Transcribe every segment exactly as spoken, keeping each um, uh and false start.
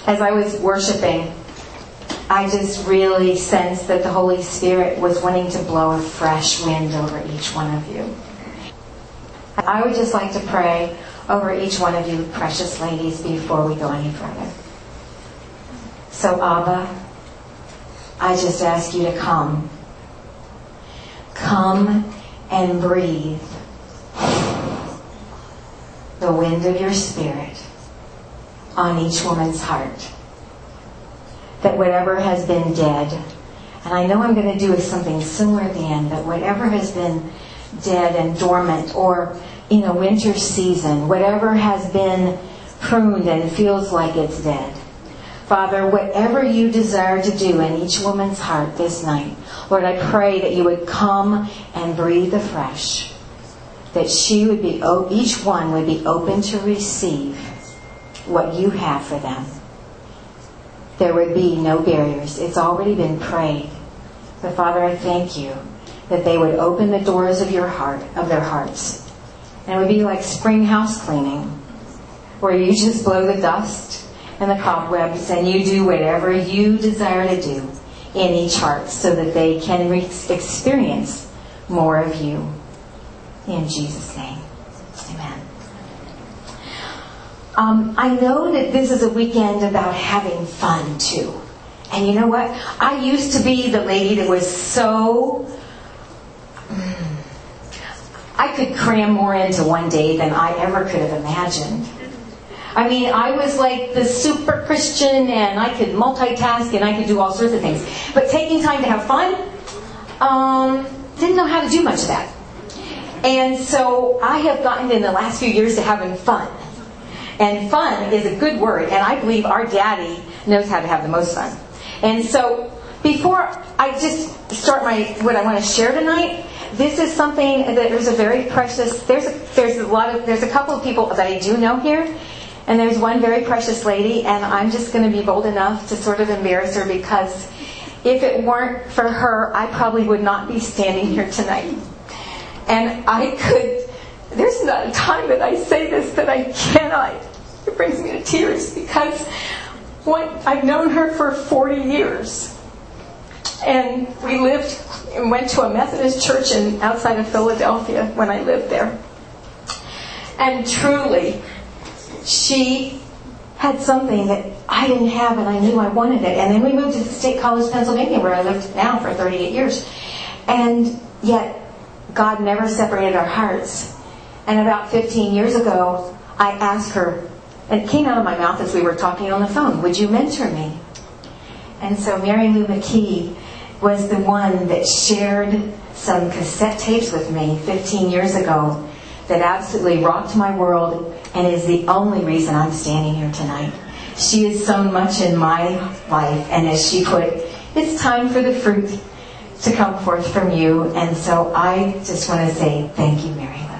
as I was worshiping, I just really sensed that the Holy Spirit was wanting to blow a fresh wind over each one of you. I would just like to pray over each one of you precious ladies before we go any further. So Abba, I just ask you to come. Come and breathe the wind of your Spirit on each woman's heart. That whatever has been dead, and I know I'm going to do something similar at the end, but whatever has been dead and dormant, or in a winter season, whatever has been pruned and feels like it's dead, Father, whatever you desire to do in each woman's heart this night, Lord, I pray that you would come and breathe afresh. That she would be, each one would be open to receive what you have for them. There would be no barriers. It's already been prayed. But Father, I thank you that they would open the doors of your heart, of their hearts. And it would be like spring house cleaning, where you just blow the dust and the cobwebs, and you do whatever you desire to do in each heart so that they can re- experience more of you. In Jesus' name. Amen. Um, I know that this is a weekend about having fun too. And you know what? I used to be the lady that was so... I could cram more into one day than I ever could have imagined. I mean, I was like the super Christian, and I could multitask, and I could do all sorts of things. But taking time to have fun, um, didn't know how to do much of that. And so I have gotten in the last few years to having fun. And fun is a good word, and I believe our daddy knows how to have the most fun. And so before I just start my what I want to share tonight, this is something that there's a very precious, there's a, there's a lot of, there's a couple of people that I do know here. And there's one very precious lady, and I'm just going to be bold enough to sort of embarrass her, because if it weren't for her, I probably would not be standing here tonight. And I could, there's not a time that I say this that I cannot, it brings me to tears, because one, I've known her for forty years. And we lived and went to a Methodist church in, outside of Philadelphia when I lived there. And truly, she had something that I didn't have, and I knew I wanted it. And then we moved to State College, Pennsylvania, where I lived now for thirty-eight years. And yet, God never separated our hearts. And about fifteen years ago, I asked her, and it came out of my mouth as we were talking on the phone, would you mentor me? And so Mary Lou McKee was the one that shared some cassette tapes with me fifteen years ago that absolutely rocked my world, and is the only reason I'm standing here tonight. She has sown much in my life, and as she put, it's time for the fruit to come forth from you. And so I just want to say thank you, Mary Lou.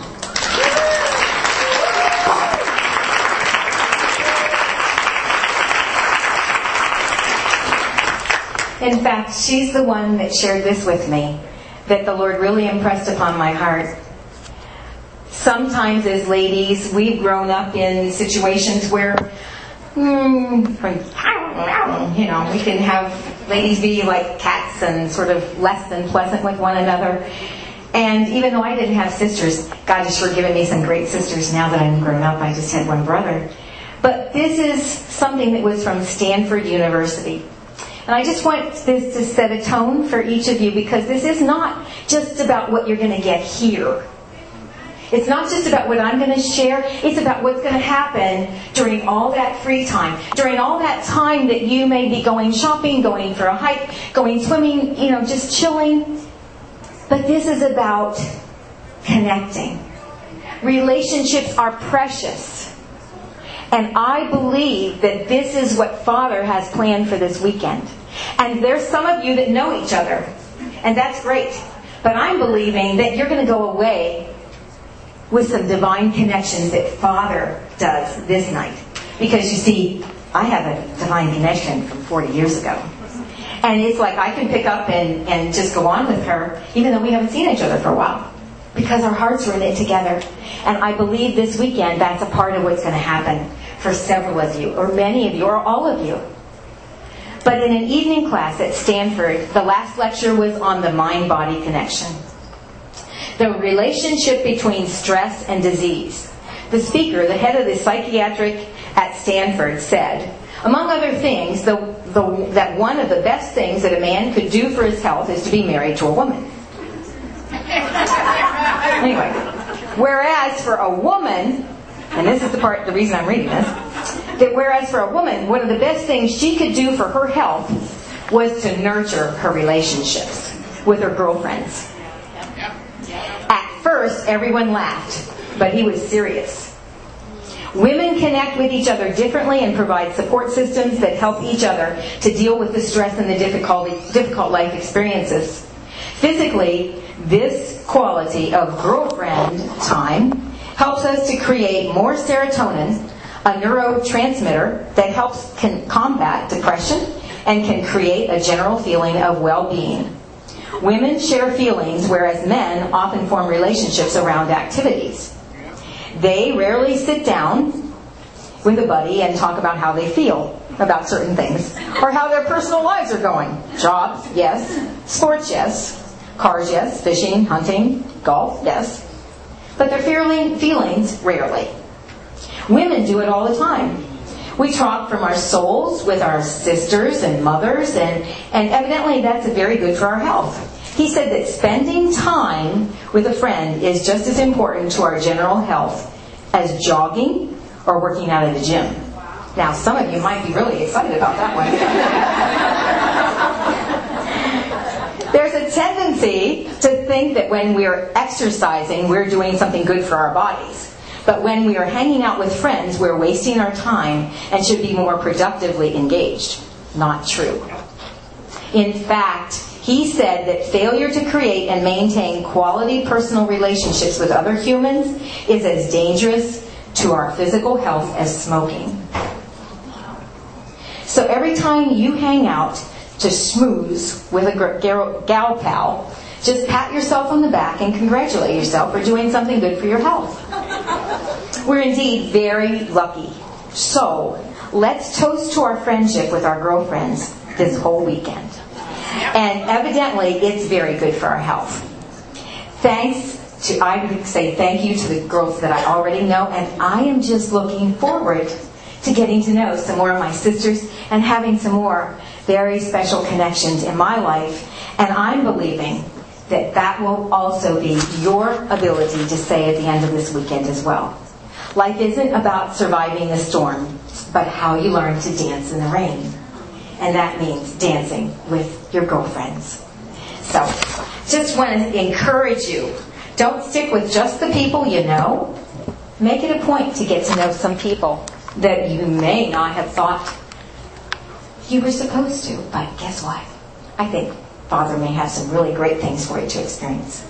In fact, she's the one that shared this with me, that the Lord really impressed upon my heart. Sometimes as ladies, we've grown up in situations where, hmm, you know, we can have ladies be like cats and sort of less than pleasant with one another. And even though I didn't have sisters, God has sure given me some great sisters now that I'm grown up. I just had one brother. But this is something that was from Stanford University. And I just want this to set a tone for each of you, because this is not just about what you're going to get here. It's not just about what I'm going to share. It's about what's going to happen during all that free time. During all that time that you may be going shopping, going for a hike, going swimming, you know, just chilling. But this is about connecting. Relationships are precious. And I believe that this is what Father has planned for this weekend. And there's some of you that know each other. And that's great. But I'm believing that you're going to go away with some divine connections that Father does this night. Because you see, I have a divine connection from forty years ago. And it's like I can pick up and, and just go on with her, even though we haven't seen each other for a while. Because our hearts are knit together. And I believe this weekend that's a part of what's going to happen for several of you, or many of you, or all of you. But in an evening class at Stanford, the last lecture was on the mind-body connection, the relationship between stress and disease. The speaker, the head of the psychiatric at Stanford, said, among other things, the, the, that one of the best things that a man could do for his health is to be married to a woman. Anyway, whereas for a woman, and this is the part, the reason I'm reading this, that whereas for a woman, one of the best things she could do for her health was to nurture her relationships with her girlfriends. At first, everyone laughed, but he was serious. Women connect with each other differently and provide support systems that help each other to deal with the stress and the difficult, difficult life experiences. Physically, this quality of girlfriend time helps us to create more serotonin, a neurotransmitter that helps can combat depression and can create a general feeling of well-being. Women share feelings, whereas men often form relationships around activities. They rarely sit down with a buddy and talk about how they feel about certain things, or how their personal lives are going. Jobs, yes. Sports, yes. Cars, yes. Fishing, hunting, golf, yes. But their feeling, feelings, rarely. Women do it all the time. We talk from our souls with our sisters and mothers, and, and evidently that's very good for our health. He said that spending time with a friend is just as important to our general health as jogging or working out at the gym. Now, some of you might be really excited about that one. There's a tendency to think that when we're exercising, we're doing something good for our bodies. But when we are hanging out with friends, we're wasting our time and should be more productively engaged. Not true. In fact, he said that failure to create and maintain quality personal relationships with other humans is as dangerous to our physical health as smoking. So every time you hang out to schmooze with a gal, gal pal, just pat yourself on the back and congratulate yourself for doing something good for your health. We're indeed very lucky. So let's toast to our friendship with our girlfriends this whole weekend. And evidently, it's very good for our health. Thanks to, I would say thank you to the girls that I already know, and I am just looking forward to getting to know some more of my sisters and having some more very special connections in my life. And I'm believing that that will also be your ability to say at the end of this weekend as well. Life isn't about surviving the storm, but how you learn to dance in the rain. And that means dancing with your girlfriends. So, just want to encourage you. Don't stick with just the people you know. Make it a point to get to know some people that you may not have thought you were supposed to. But guess what? I think Father may have some really great things for you to experience.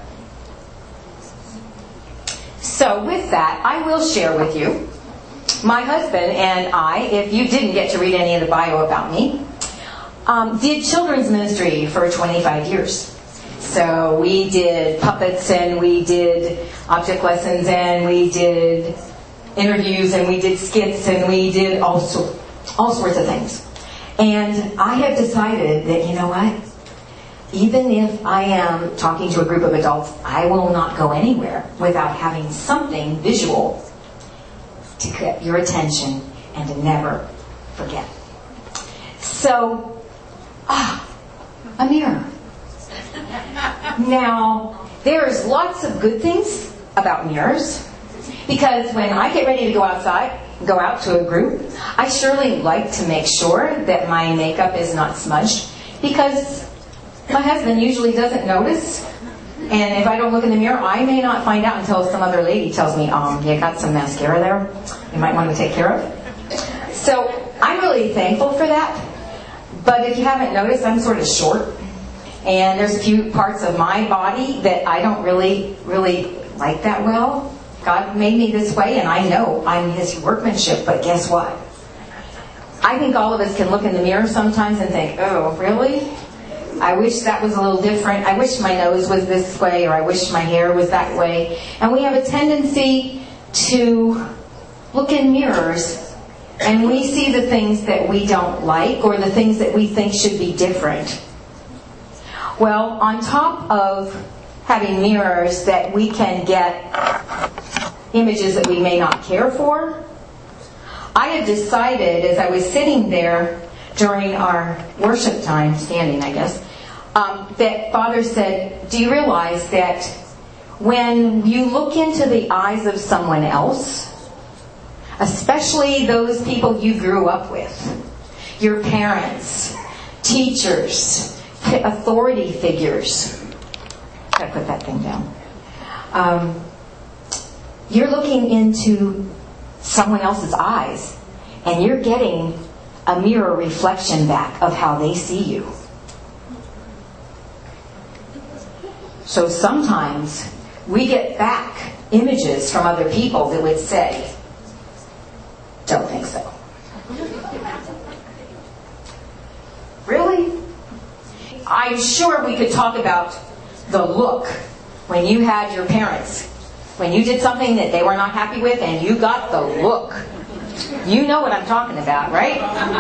So with that, I will share with you. My husband and I, if you didn't get to read any of the bio about me, um, did children's ministry for twenty-five years. So we did puppets, and we did object lessons, and we did interviews, and we did skits, and we did all, so, all sorts of things. And I have decided that, you know what? Even if I am talking to a group of adults, I will not go anywhere without having something visual to get your attention and to never forget. So, ah, a mirror. Now, there's lots of good things about mirrors, because when I get ready to go outside, go out to a group, I surely like to make sure that my makeup is not smudged, because my husband usually doesn't notice. And if I don't look in the mirror, I may not find out until some other lady tells me, um, you got some mascara there you might want to take care of. So I'm really thankful for that. But if you haven't noticed, I'm sort of short. And there's a few parts of my body that I don't really, really like that well. God made me this way, and I know I'm His workmanship, but guess what? I think all of us can look in the mirror sometimes and think, oh, really? I wish that was a little different. I wish my nose was this way, or I wish my hair was that way. And we have a tendency to look in mirrors and we see the things that we don't like or the things that we think should be different. Well, on top of having mirrors that we can get images that we may not care for, I had decided as I was sitting there during our worship time, standing I guess, um, that Father said, do you realize that when you look into the eyes of someone else, especially those people you grew up with, your parents, teachers, authority figures, gotta put that thing down, um, you're looking into someone else's eyes and you're getting a mirror reflection back of how they see you. So sometimes we get back images from other people that would say, don't think so. Really? I'm sure we could talk about the look when you had your parents, when you did something that they were not happy with and you got the look. You know what I'm talking about, right?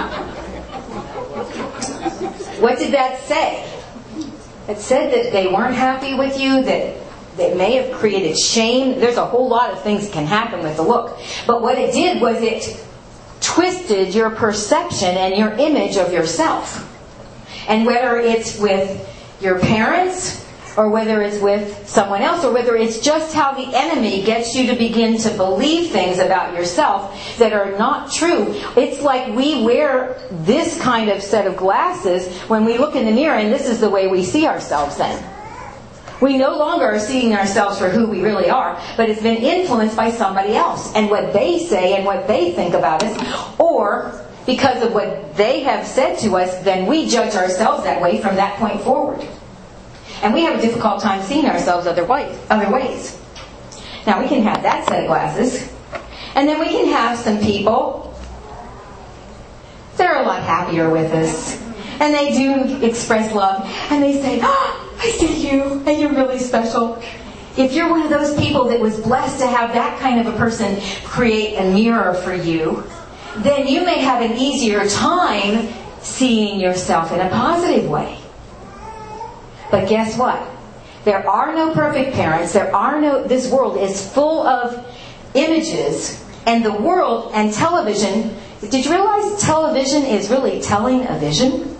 What did that say? It said that they weren't happy with you, that that may have created shame. There's a whole lot of things that can happen with the look. But what it did was it twisted your perception and your image of yourself. And whether it's with your parents, or whether it's with someone else, or whether it's just how the enemy gets you to begin to believe things about yourself that are not true. It's like we wear this kind of set of glasses when we look in the mirror, and this is the way we see ourselves then. We no longer are seeing ourselves for who we really are, but it's been influenced by somebody else and what they say and what they think about us, or because of what they have said to us, then we judge ourselves that way from that point forward. And we have a difficult time seeing ourselves other ways. Other ways. Now we can have that set of glasses, and then we can have some people that are a lot happier with us, and they do express love, and they say, "Ah, I see you, and you're really special." If you're one of those people that was blessed to have that kind of a person create a mirror for you, then you may have an easier time seeing yourself in a positive way. But guess what? There are no perfect parents. There are no. This world is full of images, and the world and television. Did you realize television is really telling a vision?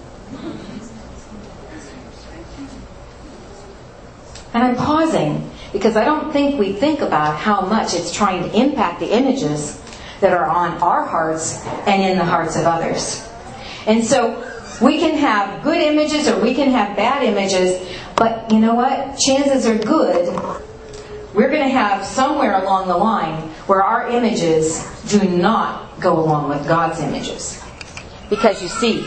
And I'm pausing because I don't think we think about how much it's trying to impact the images that are on our hearts and in the hearts of others. And so we can have good images or we can have bad images, but you know what? Chances are good we're going to have somewhere along the line where our images do not go along with God's images. Because you see,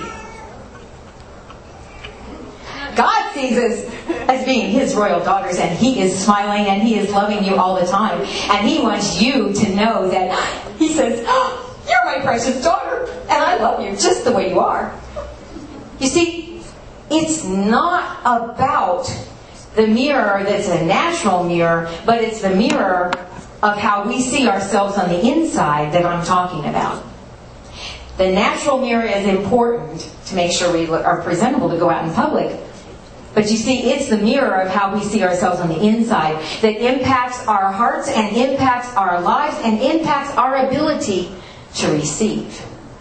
God sees us as being His royal daughters, and He is smiling and He is loving you all the time. And He wants you to know that He says, "Oh, you're my precious daughter, and I love you just the way you are." You see, it's not about the mirror that's a natural mirror, but it's the mirror of how we see ourselves on the inside that I'm talking about. The natural mirror is important to make sure we are presentable to go out in public. But you see, it's the mirror of how we see ourselves on the inside that impacts our hearts and impacts our lives and impacts our ability to receive.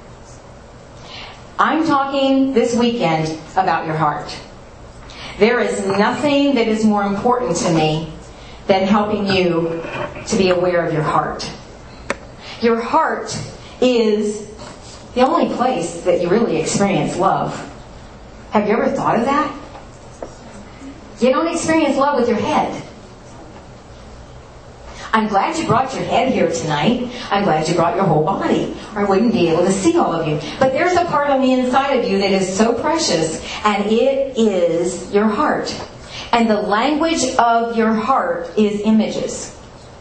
I'm talking this weekend about your heart. There is nothing that is more important to me than helping you to be aware of your heart. Your heart is the only place that you really experience love. Have you ever thought of that? You don't experience love with your head. I'm glad you brought your head here tonight. I'm glad you brought your whole body, or I wouldn't be able to see all of you. But there's a part on the inside of you that is so precious, and it is your heart. And the language of your heart is images.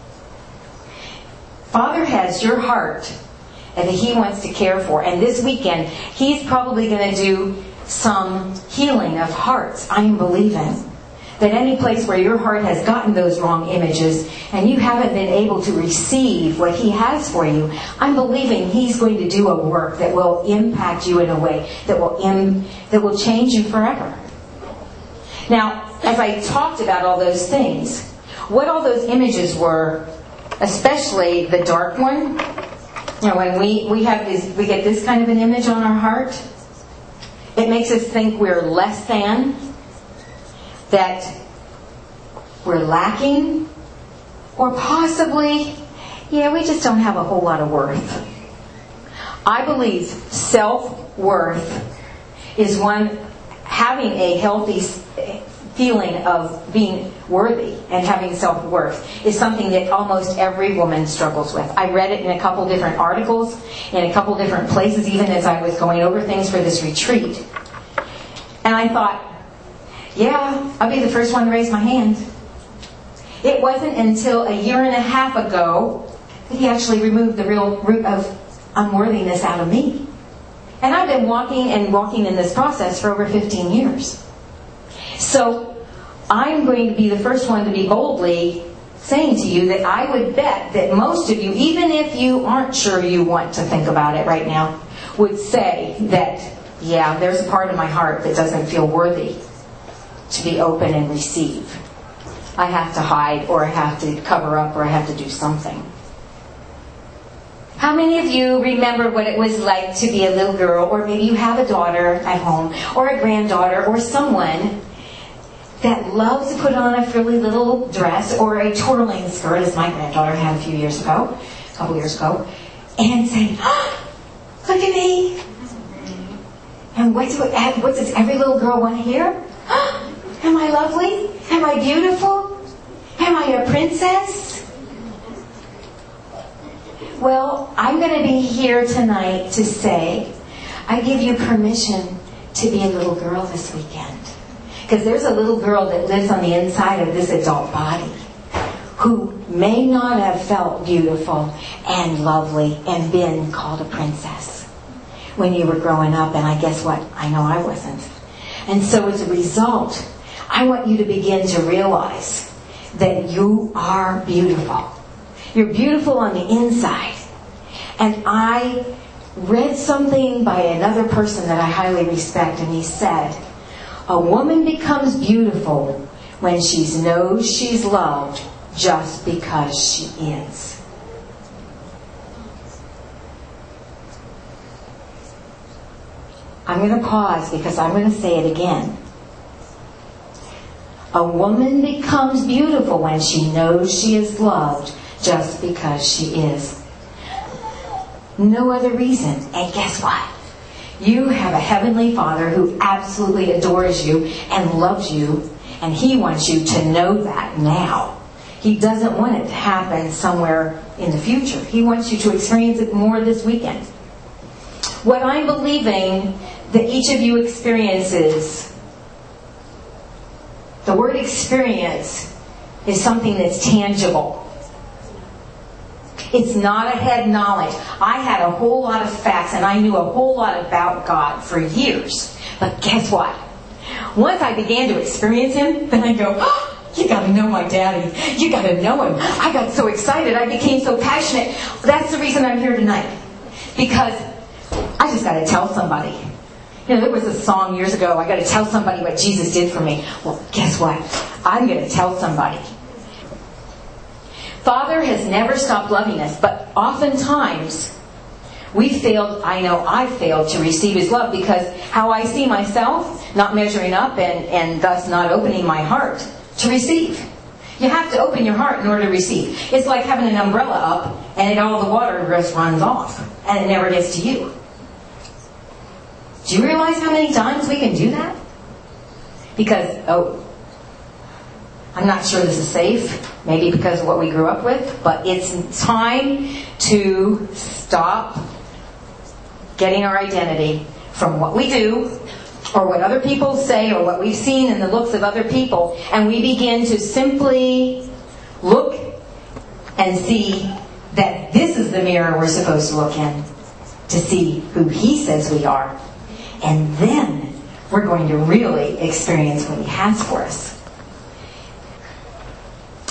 Father has your heart and that He wants to care for. And this weekend, He's probably going to do some healing of hearts. I'm believing that any place where your heart has gotten those wrong images and you haven't been able to receive what He has for you, I'm believing He's going to do a work that will impact you in a way that will Im- that will change you forever. Now, as I talked about all those things, what all those images were, especially the dark one, you know, when we, we have this, we get this kind of an image on our heart, it makes us think we're less than, that we're lacking, or possibly, yeah, we just don't have a whole lot of worth. I believe self-worth is one, having a healthy feeling of being worthy and having self-worth is something that almost every woman struggles with. I read it in a couple different articles, in a couple different places, even as I was going over things for this retreat. And I thought, yeah, I'll be the first one to raise my hand. It wasn't until a year and a half ago that He actually removed the real root of unworthiness out of me. And I've been walking and walking in this process for over fifteen years. So I'm going to be the first one to be boldly saying to you that I would bet that most of you, even if you aren't sure you want to think about it right now, would say that, yeah, there's a part of my heart that doesn't feel worthy to be open and receive. I have to hide, or I have to cover up, or I have to do something. How many of you remember what it was like to be a little girl, or maybe you have a daughter at home, or a granddaughter, or someone that loves to put on a frilly little dress or a twirling skirt, as my granddaughter had a few years ago, a couple years ago, and say, oh, look at me. And what, do, what does every little girl want to hear? Oh, am I lovely? Am I beautiful? Am I a princess? Well, I'm going to be here tonight to say, I give you permission to be a little girl this weekend. Because there's a little girl that lives on the inside of this adult body who may not have felt beautiful and lovely and been called a princess when you were growing up. And I guess what? I know I wasn't. And so as a result, I want you to begin to realize that you are beautiful. You're beautiful on the inside. And I read something by another person that I highly respect, and he said, a woman becomes beautiful when she knows she's loved just because she is. I'm going to pause because I'm going to say it again. A woman becomes beautiful when she knows she is loved just because she is. No other reason. And guess what? You have a heavenly Father who absolutely adores you and loves you, and He wants you to know that now. He doesn't want it to happen somewhere in the future. He wants you to experience it more this weekend. What I'm believing that each of you experiences, the word experience is something that's tangible. It's not a head knowledge. I had a whole lot of facts and I knew a whole lot about God for years. But guess what? Once I began to experience Him, then I go, oh, you got to know my daddy. You got to know Him. I got so excited. I became so passionate. That's the reason I'm here tonight. Because I just got to tell somebody. You know, there was a song years ago, I got to tell somebody what Jesus did for me. Well, guess what? I'm going to tell somebody. Father has never stopped loving us, but oftentimes we failed, I know I failed to receive His love because how I see myself, not measuring up and, and thus not opening my heart to receive. You have to open your heart in order to receive. It's like having an umbrella up and it, all the water just runs off and it never gets to you. Do you realize how many times we can do that? Because, oh, I'm not sure this is safe, maybe because of what we grew up with, but it's time to stop getting our identity from what we do or what other people say or what we've seen in the looks of other people, and we begin to simply look and see that this is the mirror we're supposed to look in to see who He says we are. And then we're going to really experience what He has for us.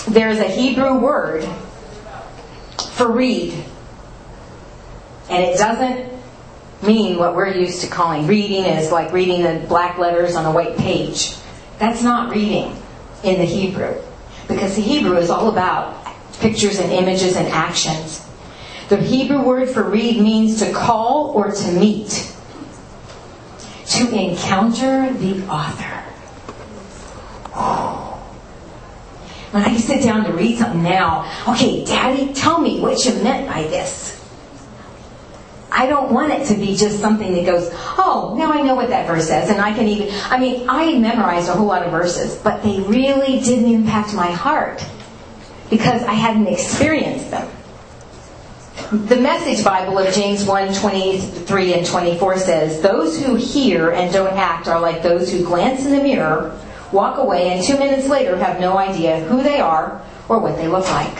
there's a Hebrew word for read. And it doesn't mean what we're used to calling reading is like reading the black letters on a white page. That's not reading in the Hebrew. Because the Hebrew is all about pictures and images and actions. The Hebrew word for read means to call or to meet. To encounter the author. When I sit down to read something now, okay, Daddy, tell me what you meant by this. I don't want it to be just something that goes, oh, now I know what that verse says. And I can even, I mean, I memorized a whole lot of verses, but they really didn't impact my heart because I hadn't experienced them. The Message Bible of James one, twenty-three and twenty-four says, those who hear and don't act are like those who glance in the mirror, walk away, and two minutes later have no idea who they are or what they look like.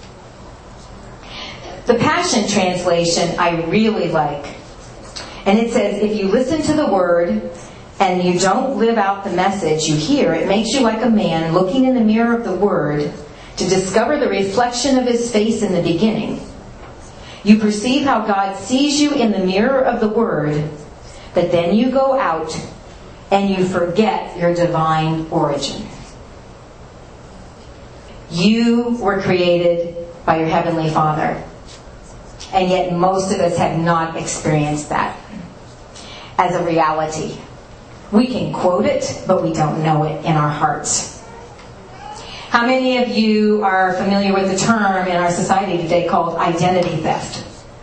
The Passion Translation I really like. And it says, if you listen to the word and you don't live out the message you hear, it makes you like a man looking in the mirror of the word to discover the reflection of his face in the beginning. You perceive how God sees you in the mirror of the word, but then you go out and you forget your divine origin. You were created by your Heavenly Father. And yet most of us have not experienced that as a reality. We can quote it, but we don't know it in our hearts. How many of you are familiar with the term in our society today called identity theft?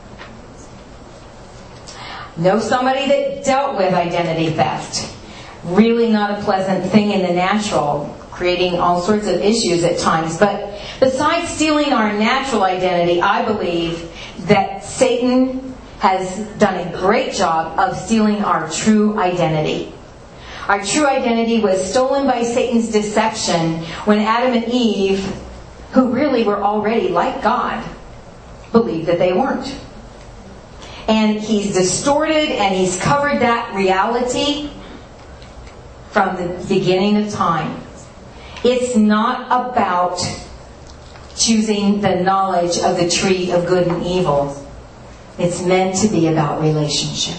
Know somebody that dealt with identity theft. Really not a pleasant thing in the natural, creating all sorts of issues at times. But besides stealing our natural identity, I believe that Satan has done a great job of stealing our true identity. Our true identity was stolen by Satan's deception when Adam and Eve, who really were already like God, believed that they weren't. And he's distorted and he's covered that reality from the beginning of time. It's not about choosing the knowledge of the tree of good and evil. It's meant to be about relationship.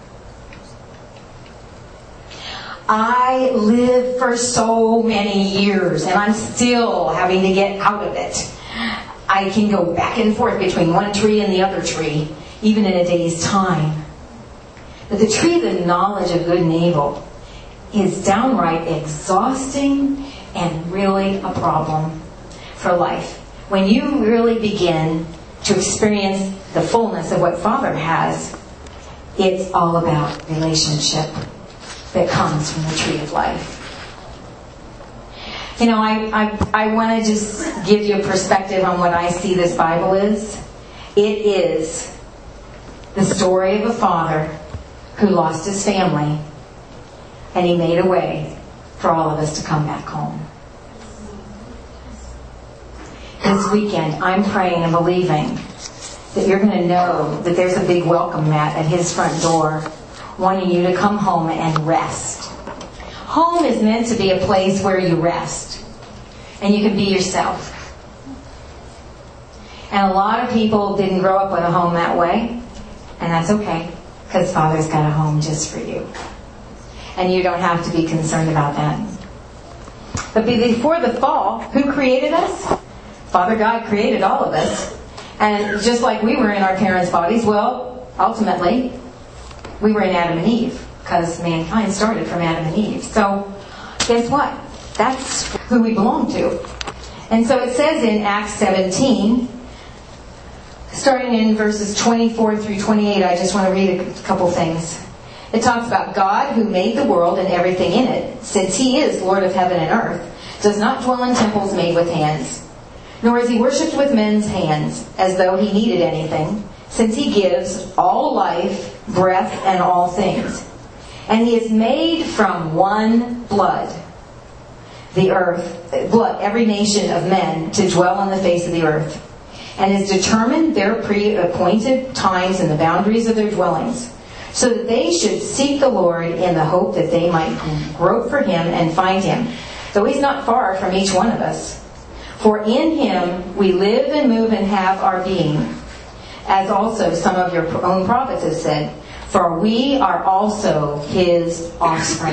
I lived for so many years and I'm still having to get out of it. I can go back and forth between one tree and the other tree, even in a day's time. But the tree of the knowledge of good and evil is downright exhausting and really a problem for life. When you really begin to experience the fullness of what Father has, it's all about relationship that comes from the tree of life. You know, I, I, I want to just give you a perspective on what I see this Bible is. It is the story of a father who lost his family and he made a way for all of us to come back home. This weekend, I'm praying and believing that you're going to know that there's a big welcome mat at his front door wanting you to come home and rest. Home is meant to be a place where you rest and you can be yourself. And a lot of people didn't grow up with a home that way, and that's okay, because Father's got a home just for you. And you don't have to be concerned about that. But before the fall, who created us? Father God created all of us. And just like we were in our parents' bodies, well, ultimately, we were in Adam and Eve, because mankind started from Adam and Eve. So, guess what? That's who we belong to. And so it says in Acts seventeen, starting in verses twenty-four through twenty-eight, I just want to read a couple things. It talks about God who made the world and everything in it, since He is Lord of heaven and earth, does not dwell in temples made with hands, nor is He worshipped with men's hands, as though He needed anything, since He gives all life, breath, and all things. And He is made from one blood, the earth, blood, every nation of men to dwell on the face of the earth, and has determined their pre-appointed times and the boundaries of their dwellings, so that they should seek the Lord in the hope that they might grope for Him and find Him, though He's not far from each one of us. For in him we live and move and have our being, as also some of your own prophets have said, for we are also his offspring.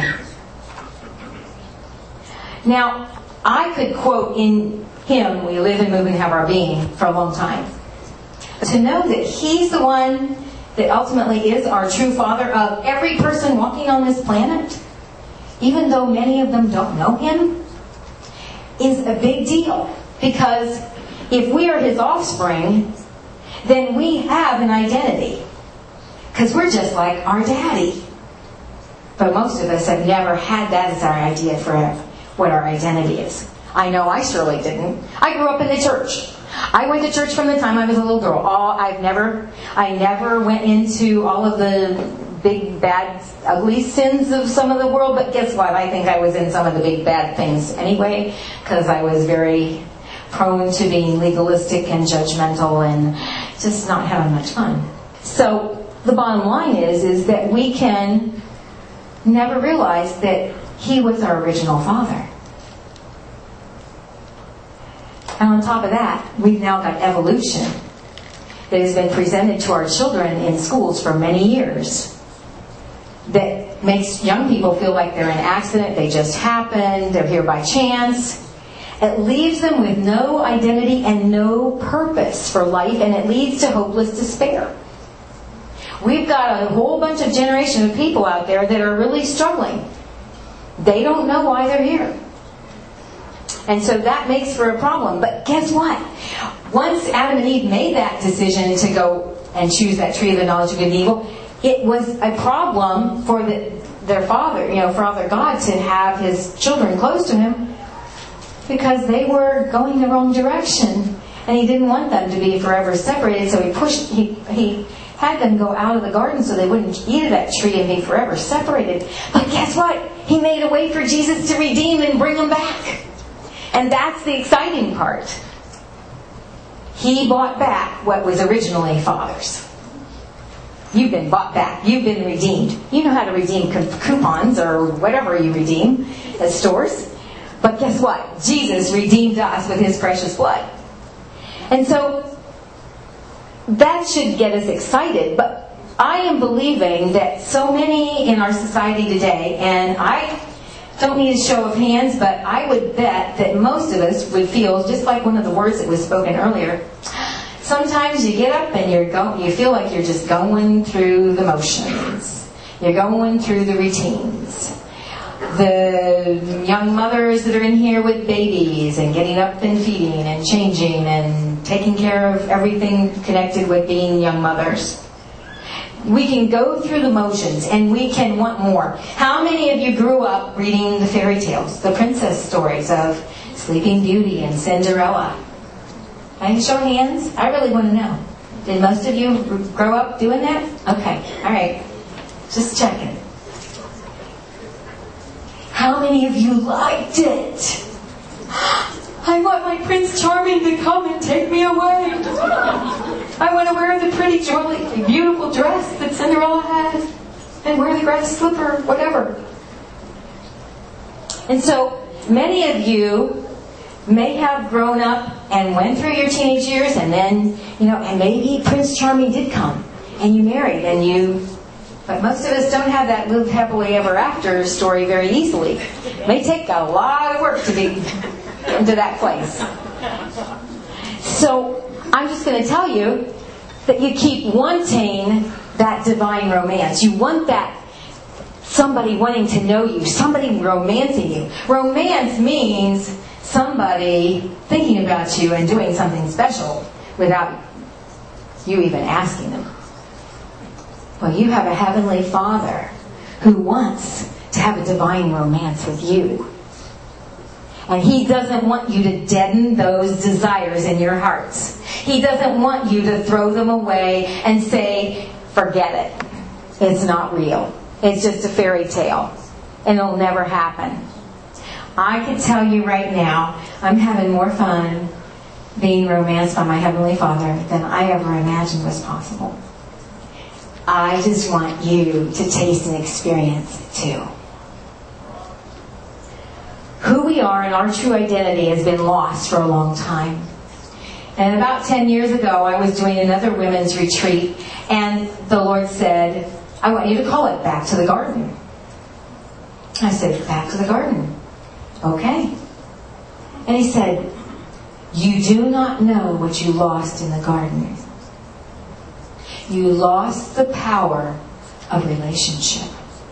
Now, I could quote in him we live and move and have our being for a long time. But to know that he's the one that ultimately is our true Father of every person walking on this planet, even though many of them don't know him, is a big deal. Because if we are his offspring, then we have an identity. Because we're just like our daddy. But most of us have never had that as our idea for what our identity is. I know I surely didn't. I grew up in the church. I went to church from the time I was a little girl. All I've never, I never went into all of the big, bad, ugly sins of some of the world. But guess what? I think I was in some of the big, bad things anyway, because I was very prone to being legalistic and judgmental and just not having much fun. So the bottom line is, is that we can never realize that he was our original Father. And on top of that, we've now got evolution that has been presented to our children in schools for many years that makes young people feel like they're an accident, they just happened, they're here by chance. It leaves them with no identity and no purpose for life, and it leads to hopeless despair. We've got a whole bunch of generation of people out there that are really struggling. They don't know why they're here. And so that makes for a problem. But guess what? Once Adam and Eve made that decision to go and choose that tree of the knowledge of good and evil, it was a problem for the, their father, you know, Father God, to have his children close to him, because they were going the wrong direction, and he didn't want them to be forever separated. So he pushed, he he had them go out of the garden so they wouldn't eat of that tree and be forever separated. But guess what? He made a way for Jesus to redeem and bring them back. And that's the exciting part. He bought back what was originally Father's. You've been bought back. You've been redeemed. You know how to redeem coupons or whatever you redeem at stores. But guess what? Jesus redeemed us with his precious blood. And so that should get us excited. But I am believing that so many in our society today, and I don't need a show of hands, but I would bet that most of us would feel just like one of the words that was spoken earlier. Sometimes you get up and you're go, you feel like you're just going through the motions. You're going through the routines. The young mothers that are in here with babies and getting up and feeding and changing and taking care of everything connected with being young mothers. We can go through the motions and we can want more. How many of you grew up reading the fairy tales, the princess stories of Sleeping Beauty and Cinderella? Can you show hands? I really want to know. Did most of you grow up doing that? Okay, all right. Just checking. How many of you liked it? I want my Prince Charming to come and take me away. I want to wear the pretty, jolly, beautiful dress that Cinderella has and wear the grass slipper, whatever. And so many of you may have grown up and went through your teenage years, and then, you know, and maybe Prince Charming did come and you married and you... But most of us don't have that live happily ever after story very easily. It may take a lot of work to be into that place. So I'm just going to tell you that you keep wanting that divine romance. You want that somebody wanting to know you, somebody romancing you. Romance means somebody thinking about you and doing something special without you even asking them. Well, you have a heavenly Father who wants to have a divine romance with you. And he doesn't want you to deaden those desires in your hearts. He doesn't want you to throw them away and say, forget it. It's not real. It's just a fairy tale. And it'll never happen. I can tell you right now, I'm having more fun being romanced by my Heavenly Father than I ever imagined was possible. I just want you to taste and experience it too. Who we are and our true identity has been lost for a long time. And about ten years ago, I was doing another women's retreat, and the Lord said, I want you to call it Back to the Garden. I said, Back to the Garden. Okay. And He said, you do not know what you lost in the garden. You lost the power of relationship.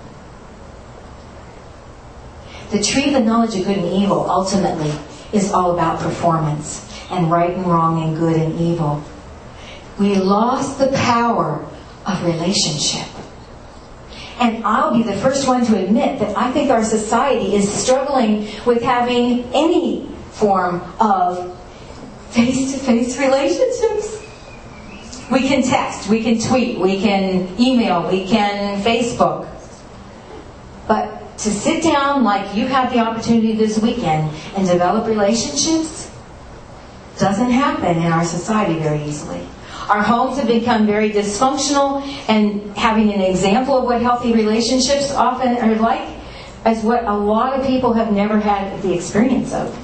The tree of the knowledge of good and evil ultimately is all about performance and right and wrong and good and evil. We lost the power of relationship. And I'll be the first one to admit that I think our society is struggling with having any form of face-to-face relationships. We can text, we can tweet, we can email, we can Facebook. But to sit down like you had the opportunity this weekend and develop relationships doesn't happen in our society very easily. Our homes have become very dysfunctional, and having an example of what healthy relationships often are like is what a lot of people have never had the experience of.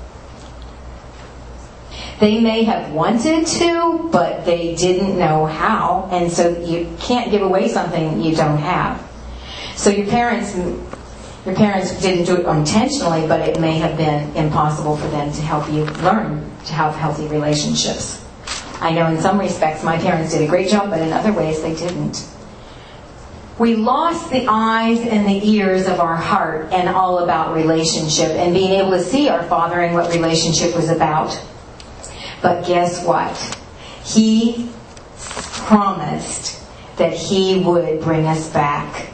They may have wanted to, but they didn't know how, and so you can't give away something you don't have. So your parents, your parents didn't do it intentionally, but it may have been impossible for them to help you learn to have healthy relationships. I know in some respects my parents did a great job, but in other ways they didn't. We lost the eyes and the ears of our heart and all about relationship and being able to see our Father and what relationship was about. But guess what? He promised that He would bring us back.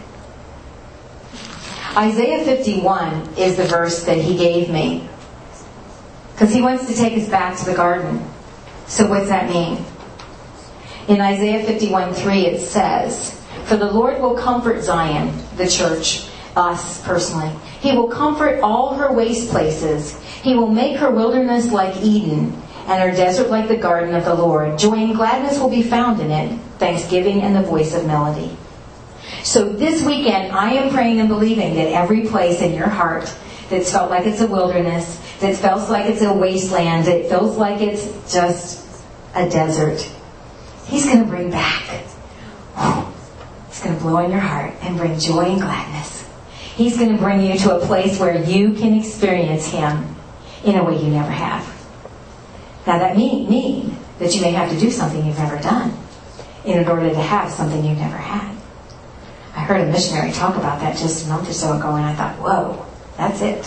Isaiah fifty-one is the verse that He gave me, because He wants to take us back to the garden. So what's that mean? In Isaiah fifty-one three it says, for the Lord will comfort Zion, the church, us personally. He will comfort all her waste places. He will make her wilderness like Eden, and her desert like the garden of the Lord. Joy and gladness will be found in it, thanksgiving and the voice of melody. So this weekend, I am praying and believing that every place in your heart that's felt like it's a wilderness, that feels like it's a wasteland, that feels like it's just a desert, He's going to bring back. He's going to blow in your heart and bring joy and gladness. He's going to bring you to a place where you can experience Him in a way you never have. Now that may mean that you may have to do something you've never done in order to have something you've never had. I heard a missionary talk about that just a month or so ago, and I thought, whoa, that's it.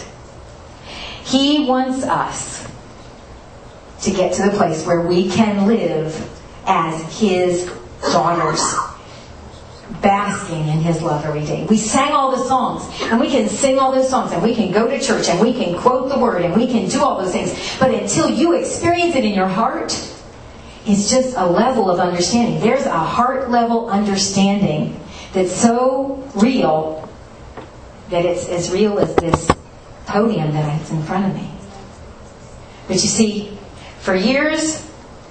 He wants us to get to the place where we can live as His daughters, basking in His love every day. We sang all the songs, and we can sing all those songs, and we can go to church, and we can quote the Word, and we can do all those things. But until you experience it in your heart, it's just a level of understanding. There's a heart level understanding that's so real that it's as real as this podium that's in front of me. But you see, for years,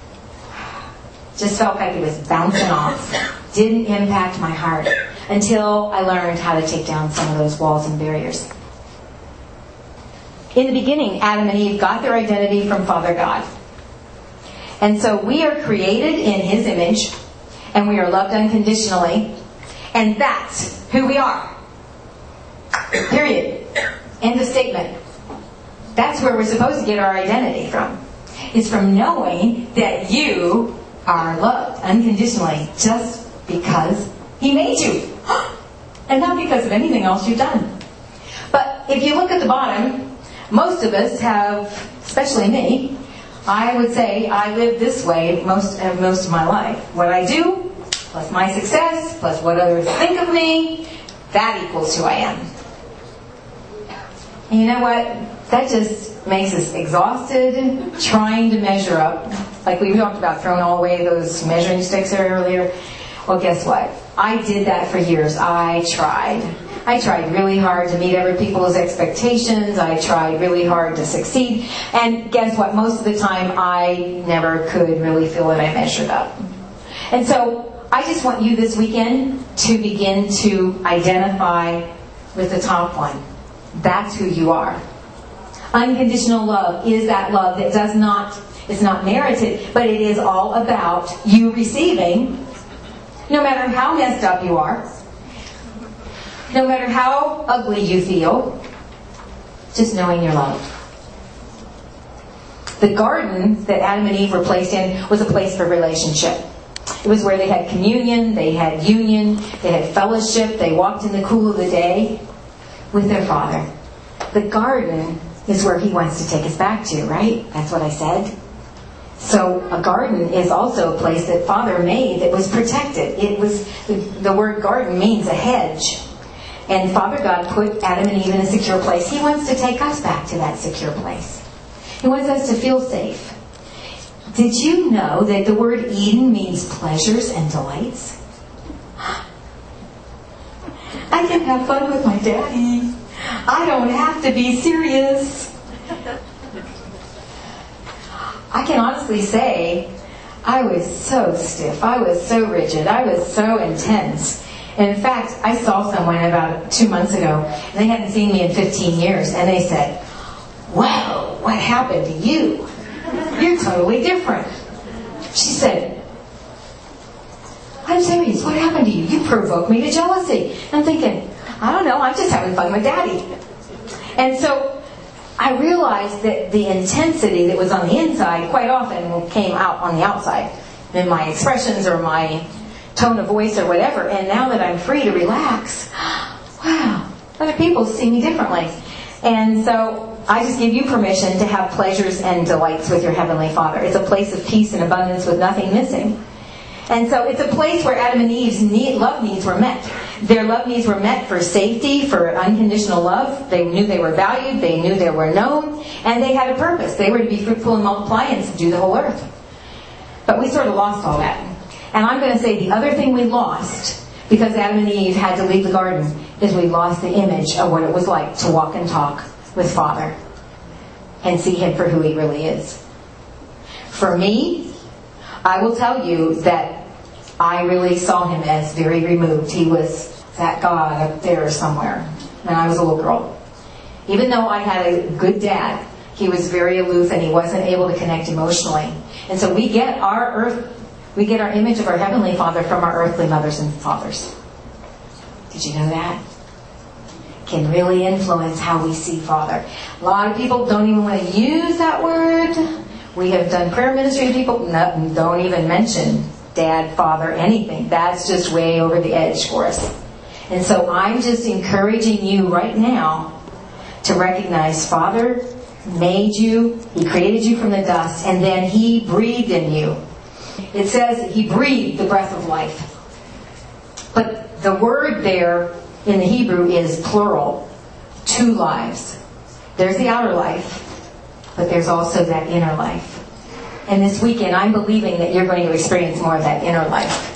just felt like it was bouncing off. Didn't impact my heart until I learned how to take down some of those walls and barriers. In the beginning, Adam and Eve got their identity from Father God. And so we are created in His image, and we are loved unconditionally, and that's who we are. Period. End of statement. That's where we're supposed to get our identity from. It's from knowing that you are loved unconditionally just because He made you. And not because of anything else you've done. But if you look at the bottom, most of us have, especially me, I would say I live this way most, uh, most of my life. What I do, plus my success, plus what others think of me, that equals who I am. And you know what? That just makes us exhausted trying to measure up. Like we talked about throwing all away those measuring sticks there earlier. Well, guess what? I did that for years. I tried. I tried really hard to meet other people's expectations. I tried really hard to succeed. And guess what? Most of the time, I never could really feel that I measured up. And so I just want you this weekend to begin to identify with the top one. That's who you are. Unconditional love is that love that does not, it's not merited, but it is all about you receiving, no matter how messed up you are, no matter how ugly you feel, just knowing you're loved. The garden that Adam and Eve were placed in was a place for relationship. It was where they had communion, they had union, they had fellowship, they walked in the cool of the day with their Father. The garden is where He wants to take us back to, right? That's what I said. So a garden is also a place that Father made that was protected. It was, the word garden means a hedge. And Father God put Adam and Eve in a secure place. He wants to take us back to that secure place. He wants us to feel safe. Did you know that the word Eden means pleasures and delights? I can have fun with my daddy. I don't have to be serious. I can honestly say I was so stiff. I was so rigid. I was so intense. And in fact, I saw someone about two months ago, and they hadn't seen me in fifteen years, and they said, "Wow, what happened to you? You're totally different." She said, "I'm serious, what happened to you? You provoked me to jealousy." I'm thinking, I don't know, I'm just having fun with Daddy. And so I realized that the intensity that was on the inside quite often came out on the outside in my expressions or my tone of voice or whatever. And now that I'm free to relax, wow, other people see me differently. And so I just give you permission to have pleasures and delights with your Heavenly Father. It's a place of peace and abundance with nothing missing. And so it's a place where Adam and Eve's need, love needs were met. Their love needs were met for safety, for unconditional love. They knew they were valued. They knew they were known. And they had a purpose. They were to be fruitful and multiply and subdue the whole earth. But we sort of lost all that. And I'm going to say the other thing we lost, because Adam and Eve had to leave the garden, is we lost the image of what it was like to walk and talk with Father and see Him for who He really is. For me, I will tell you that I really saw Him as very removed. He was that God up there somewhere when I was a little girl. Even though I had a good dad, he was very aloof and he wasn't able to connect emotionally. And so we get our earth, we get our image of our Heavenly Father from our earthly mothers and fathers. Did you know that? Can really influence how we see Father. A lot of people don't even want to use that word. We have done prayer ministry to people, no, don't even mention Dad, Father, anything. That's just way over the edge for us. And so I'm just encouraging you right now to recognize Father made you, He created you from the dust, and then He breathed in you. It says He breathed the breath of life. But the word there in the Hebrew is plural. Two lives. There's the outer life, but there's also that inner life. And this weekend, I'm believing that you're going to experience more of that inner life.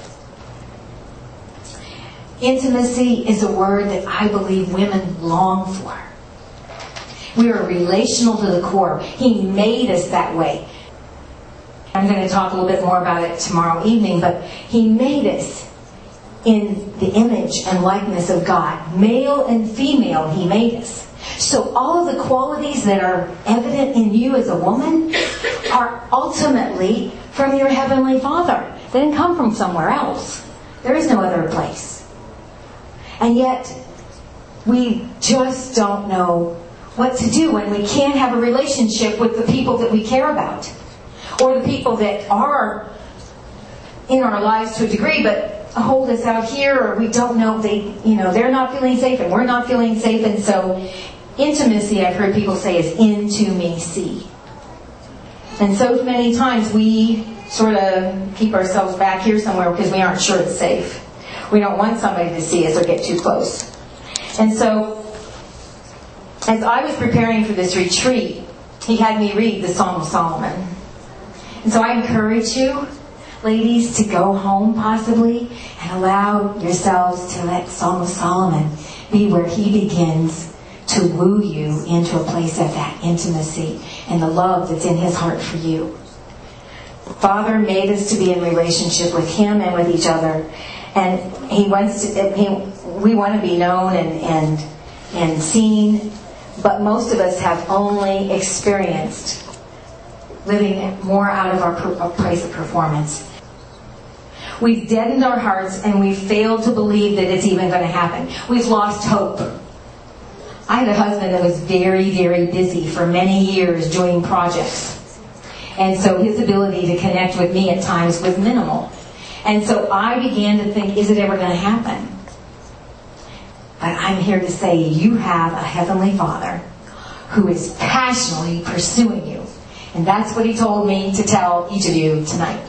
Intimacy is a word that I believe women long for. We are relational to the core. He made us that way. I'm going to talk a little bit more about it tomorrow evening, but He made us in the image and likeness of God. Male and female, He made us. So all of the qualities that are evident in you as a woman are ultimately from your Heavenly Father. They didn't come from somewhere else. There is no other place. And yet, we just don't know what to do when we can't have a relationship with the people that we care about. Or the people that are in our lives to a degree, but hold us out here, or we don't know, they, you know, they're not feeling safe and we're not feeling safe. And so intimacy, I've heard people say, is into me see. And so many times we sort of keep ourselves back here somewhere because we aren't sure it's safe. We don't want somebody to see us or get too close. And so as I was preparing for this retreat, he had me read the Song of Solomon. And so I encourage you, ladies, to go home possibly and allow yourselves to let Song of Solomon be where he begins to woo you into a place of that intimacy and the love that's in his heart for you. Father made us to be in relationship with him and with each other, and he wants to, he, we want to be known and, and, and seen, but most of us have only experienced living more out of our, per- our place of performance. We've deadened our hearts and we've failed to believe that it's even going to happen. We've lost hope. I had a husband that was very, very busy for many years doing projects. And so his ability to connect with me at times was minimal. And so I began to think, is it ever going to happen? But I'm here to say you have a Heavenly Father who is passionately pursuing you. And that's what He told me to tell each of you tonight.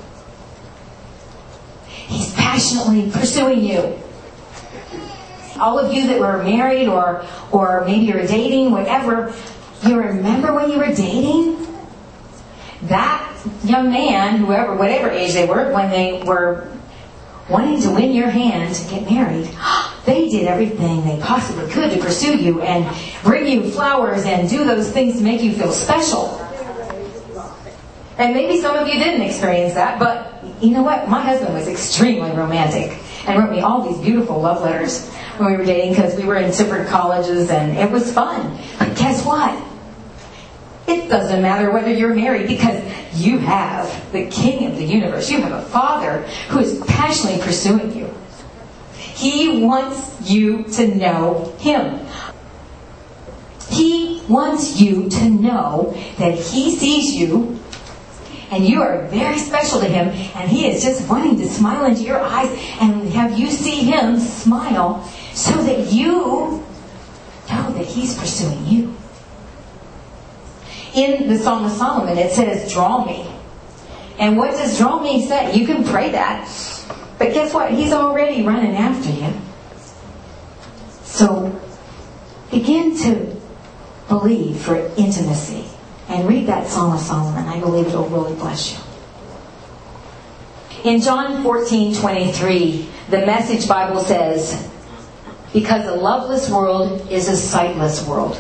He's passionately pursuing you. All of you that were married or or maybe you're dating, whatever, you remember when you were dating? That young man, whoever, whatever age they were, when they were wanting to win your hand to get married, they did everything they possibly could to pursue you and bring you flowers and do those things to make you feel special. And maybe some of you didn't experience that, but you know what? My husband was extremely romantic and wrote me all these beautiful love letters when we were dating because we were in different colleges and it was fun. But guess what? It doesn't matter whether you're married because you have the King of the universe. You have a Father who is passionately pursuing you. He wants you to know Him. He wants you to know that He sees you and you are very special to Him, and He is just wanting to smile into your eyes and have you see Him smile so that you know that He's pursuing you. In the Song of Solomon, it says, draw me. And what does draw me say? You can pray that. But guess what? He's already running after you. So begin to believe for intimacy. And read that Song of Solomon. I believe it will really bless you. In John fourteen twenty-three, the Message Bible says, because a loveless world is a sightless world.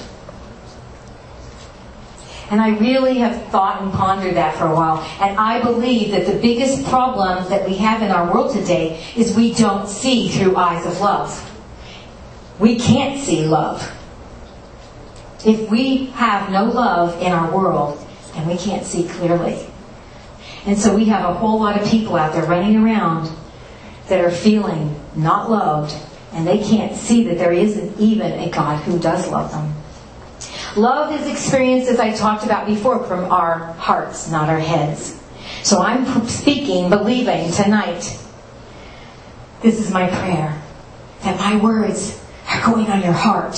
And I really have thought and pondered that for a while. And I believe that the biggest problem that we have in our world today is we don't see through eyes of love. We can't see love. If we have no love in our world, then we can't see clearly. And so we have a whole lot of people out there running around that are feeling not loved, and they can't see that there isn't even a God who does love them. Love is experienced, as I talked about before, from our hearts, not our heads. So I'm speaking, believing tonight. This is my prayer, that my words are going on your heart.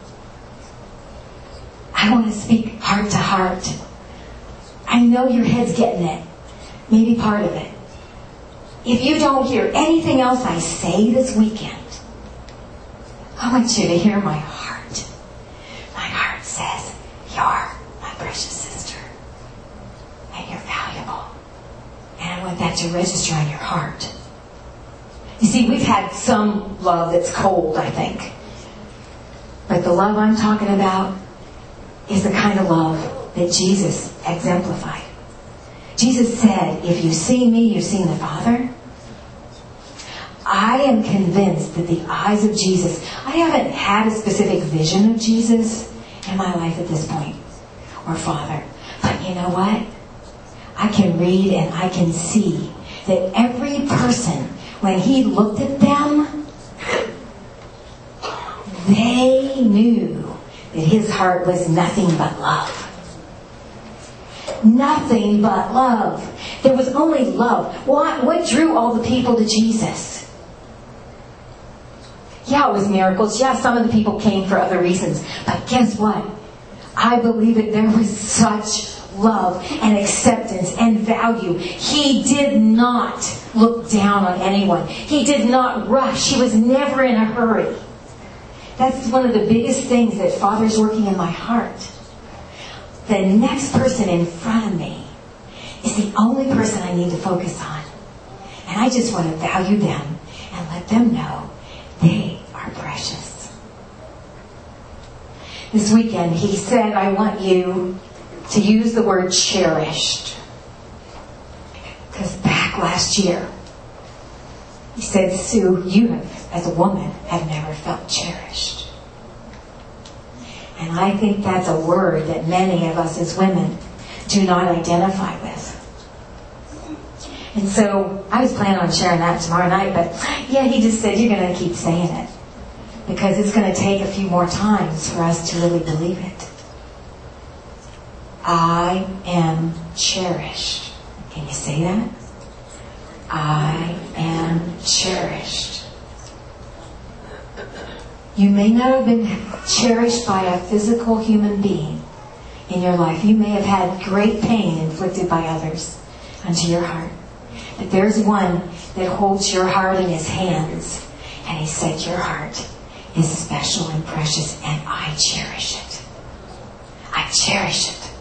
I want to speak heart to heart. I know your head's getting it. Maybe part of it. If you don't hear anything else I say this weekend, I want you to hear my heart. My heart says, you're my precious sister. And you're valuable. And I want that to register on your heart. You see, we've had some love that's cold, I think. But the love I'm talking about is the kind of love that Jesus exemplified. Jesus said, if you've seen me, you've seen the Father. I am convinced that the eyes of Jesus, I haven't had a specific vision of Jesus in my life at this point, or Father. But you know what? I can read and I can see that every person, when He looked at them, they knew that His heart was nothing but love. Nothing but love. There was only love. What, what drew all the people to Jesus? Yeah, it was miracles. Yeah, some of the people came for other reasons. But guess what? I believe that there was such love and acceptance and value. He did not look down on anyone. He did not rush. He was never in a hurry. That's one of the biggest things that Father's working in my heart. The next person in front of me is the only person I need to focus on. And I just want to value them and let them know they are precious. This weekend, He said, I want you to use the word cherished. Because back last year, He said, Sue, you have, as a woman, have never felt cherished. And And I think that's a word that many of us as women do not identify with. And so I was planning on sharing that tomorrow night, but yeah, he just said, you're going to keep saying it. Because it's going to take a few more times for us to really believe it. I am cherished. Can you say that? I am cherished. You may not have been cherished by a physical human being in your life. You may have had great pain inflicted by others unto your heart. But there's one that holds your heart in his hands. And he said, your heart is special and precious, and I cherish it. I cherish it.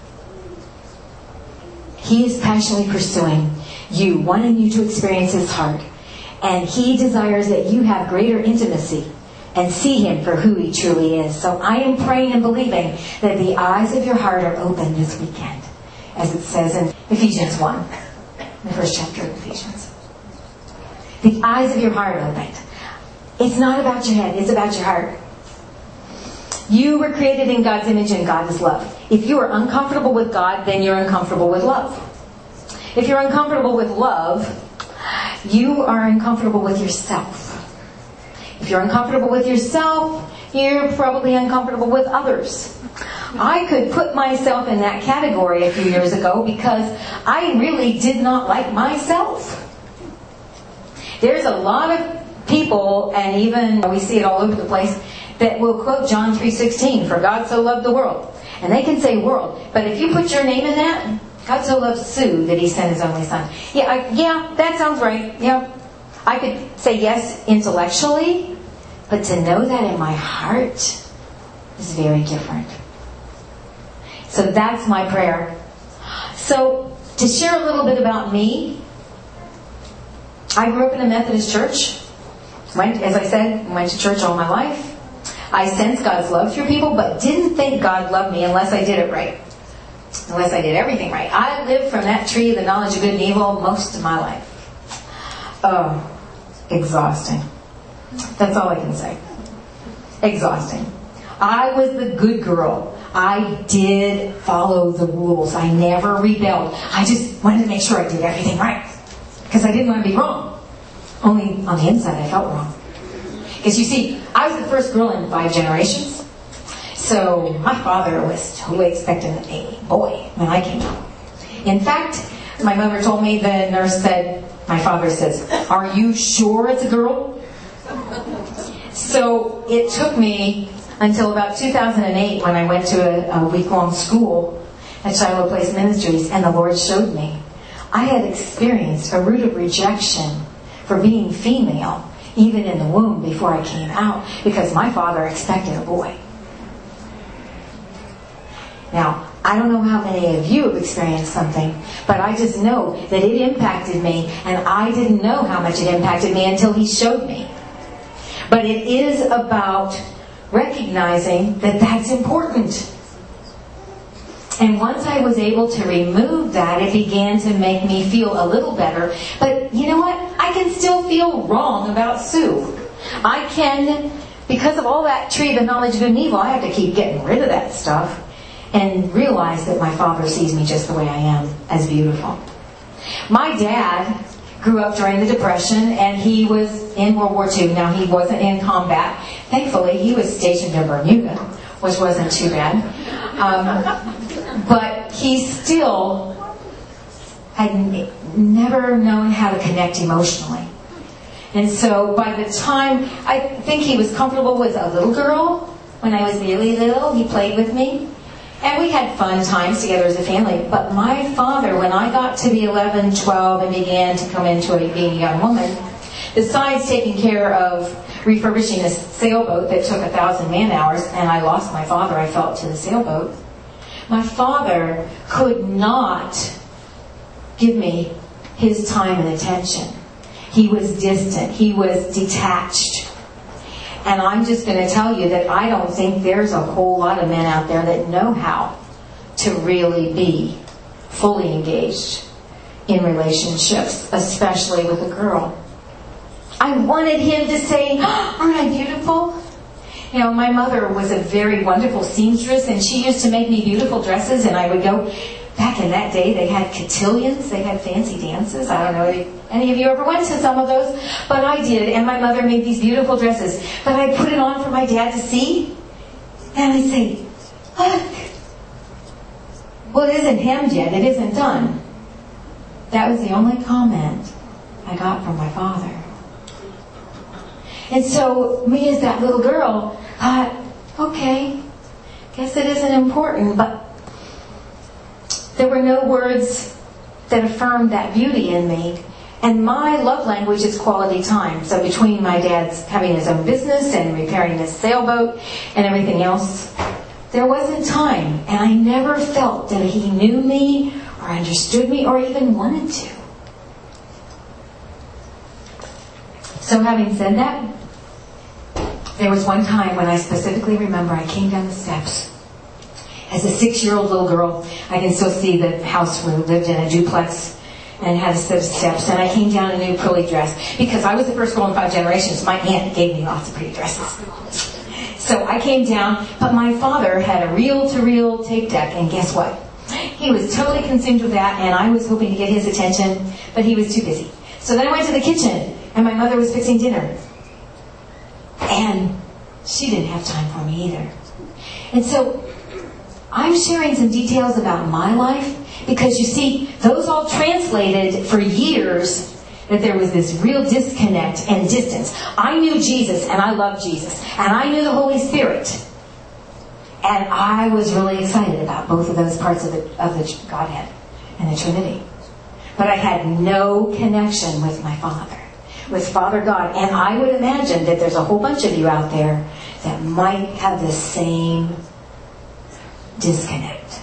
He is passionately pursuing you, wanting you to experience his heart. And he desires that you have greater intimacy and see him for who he truly is. So I am praying and believing that the eyes of your heart are open this weekend, as it says in Ephesians one, the first chapter of Ephesians. The eyes of your heart are opened. It's not about your head, it's about your heart. You were created in God's image and God is love. If you are uncomfortable with God, then you're uncomfortable with love. If you're uncomfortable with love, you are uncomfortable with yourself. If you're uncomfortable with yourself, you're probably uncomfortable with others. I could put myself in that category a few years ago because I really did not like myself. There's a lot of people, and even we see it all over the place, that will quote John three sixteen, for God so loved the world. And they can say world, but if you put your name in that, God so loved Sue that he sent his only son. Yeah, I, yeah, that sounds right. Yeah, I could say yes intellectually, but to know that in my heart is very different. So that's my prayer. So to share a little bit about me, I grew up in a Methodist church. Went, as I said, went to church all my life. I sensed God's love through people, but didn't think God loved me unless I did it right. Unless I did everything right. I lived from that tree of the knowledge of good and evil most of my life. Oh, exhausting. That's all I can say. Exhausting. I was the good girl. I did follow the rules. I never rebelled. I just wanted to make sure I did everything right. Because I didn't want to be wrong. Only on the inside I felt wrong. Because you see, I was the first girl in five generations. So my father was totally expecting a boy when I came out. In fact, my mother told me, the nurse said, my father says, "Are you sure it's a girl?" So it took me until about two thousand eight when I went to a, a week-long school at Shiloh Place Ministries, and the Lord showed me. I had experienced a root of rejection for being female, even in the womb before I came out, because my father expected a boy. Now, I don't know how many of you have experienced something, but I just know that it impacted me, and I didn't know how much it impacted me until he showed me. But it is about recognizing that that's important. And once I was able to remove that, it began to make me feel a little better. But you know what? I can still feel wrong about Sue. I can, because of all that tree of the knowledge of good and evil, I have to keep getting rid of that stuff and realize that my father sees me just the way I am, as beautiful. My dad grew up during the Depression, and he was in World War Two. Now, he wasn't in combat. Thankfully, he was stationed in Bermuda, which wasn't too bad. Um, but he still had n- never known how to connect emotionally. And so by the time, I think he was comfortable with a little girl. When I was really little, he played with me. And we had fun times together as a family. But my father, when I got to be eleven, twelve, and began to come into a, being a young woman, besides taking care of refurbishing a sailboat that took a thousand man hours, and I lost my father, I felt, to the sailboat, my father could not give me his time and attention. He was distant. He was detached. And I'm just going to tell you that I don't think there's a whole lot of men out there that know how to really be fully engaged in relationships, especially with a girl. I wanted him to say, "Aren't I beautiful?" You know, my mother was a very wonderful seamstress, and she used to make me beautiful dresses, and I would go. Back in that day, they had cotillions, they had fancy dances. I don't know if any of you ever went to some of those, but I did, and my mother made these beautiful dresses. But I'd put it on for my dad to see, and I'd say, look, well, it isn't hemmed yet, it isn't done. That was the only comment I got from my father. And so, me as that little girl, thought, okay, guess it isn't important, but there were no words that affirmed that beauty in me. And my love language is quality time. So between my dad's having his own business and repairing his sailboat and everything else, there wasn't time. And I never felt that he knew me or understood me or even wanted to. So having said that, there was one time when I specifically remember I came down the steps. As a six-year-old little girl, I can still see the house we lived in, a duplex, and had a set of steps. And I came down in a new pearly dress. Because I was the first girl in five generations, my aunt gave me lots of pretty dresses. So I came down, but my father had a reel-to-reel tape deck, and guess what? He was totally consumed with that, and I was hoping to get his attention, but he was too busy. So then I went to the kitchen, and my mother was fixing dinner. And she didn't have time for me either. And so I'm sharing some details about my life because, you see, those all translated for years that there was this real disconnect and distance. I knew Jesus, and I loved Jesus, and I knew the Holy Spirit. And I was really excited about both of those parts of the, of the Godhead and the Trinity. But I had no connection with my Father, with Father God. And I would imagine that there's a whole bunch of you out there that might have the same disconnect.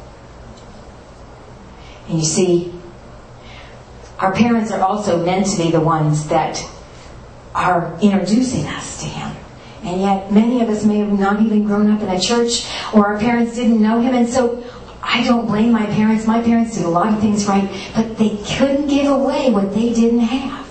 And you see, our parents are also meant to be the ones that are introducing us to Him. And yet many of us may have not even grown up in a church, or our parents didn't know Him. And so I don't blame my parents. My parents did a lot of things right, but they couldn't give away what they didn't have.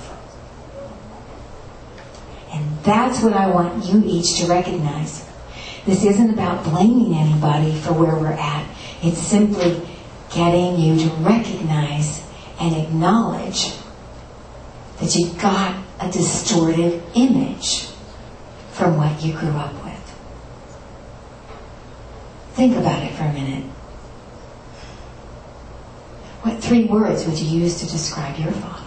And that's what I want you each to recognize. This isn't about blaming anybody for where we're at. It's simply getting you to recognize and acknowledge that you've got a distorted image from what you grew up with. Think about it for a minute. What three words would you use to describe your father?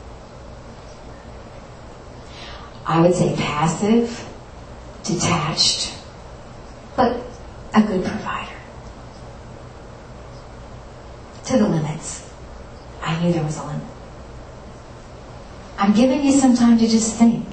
I would say passive, detached, but a good provider. To the limits. I knew there was a limit. I'm giving you some time to just think.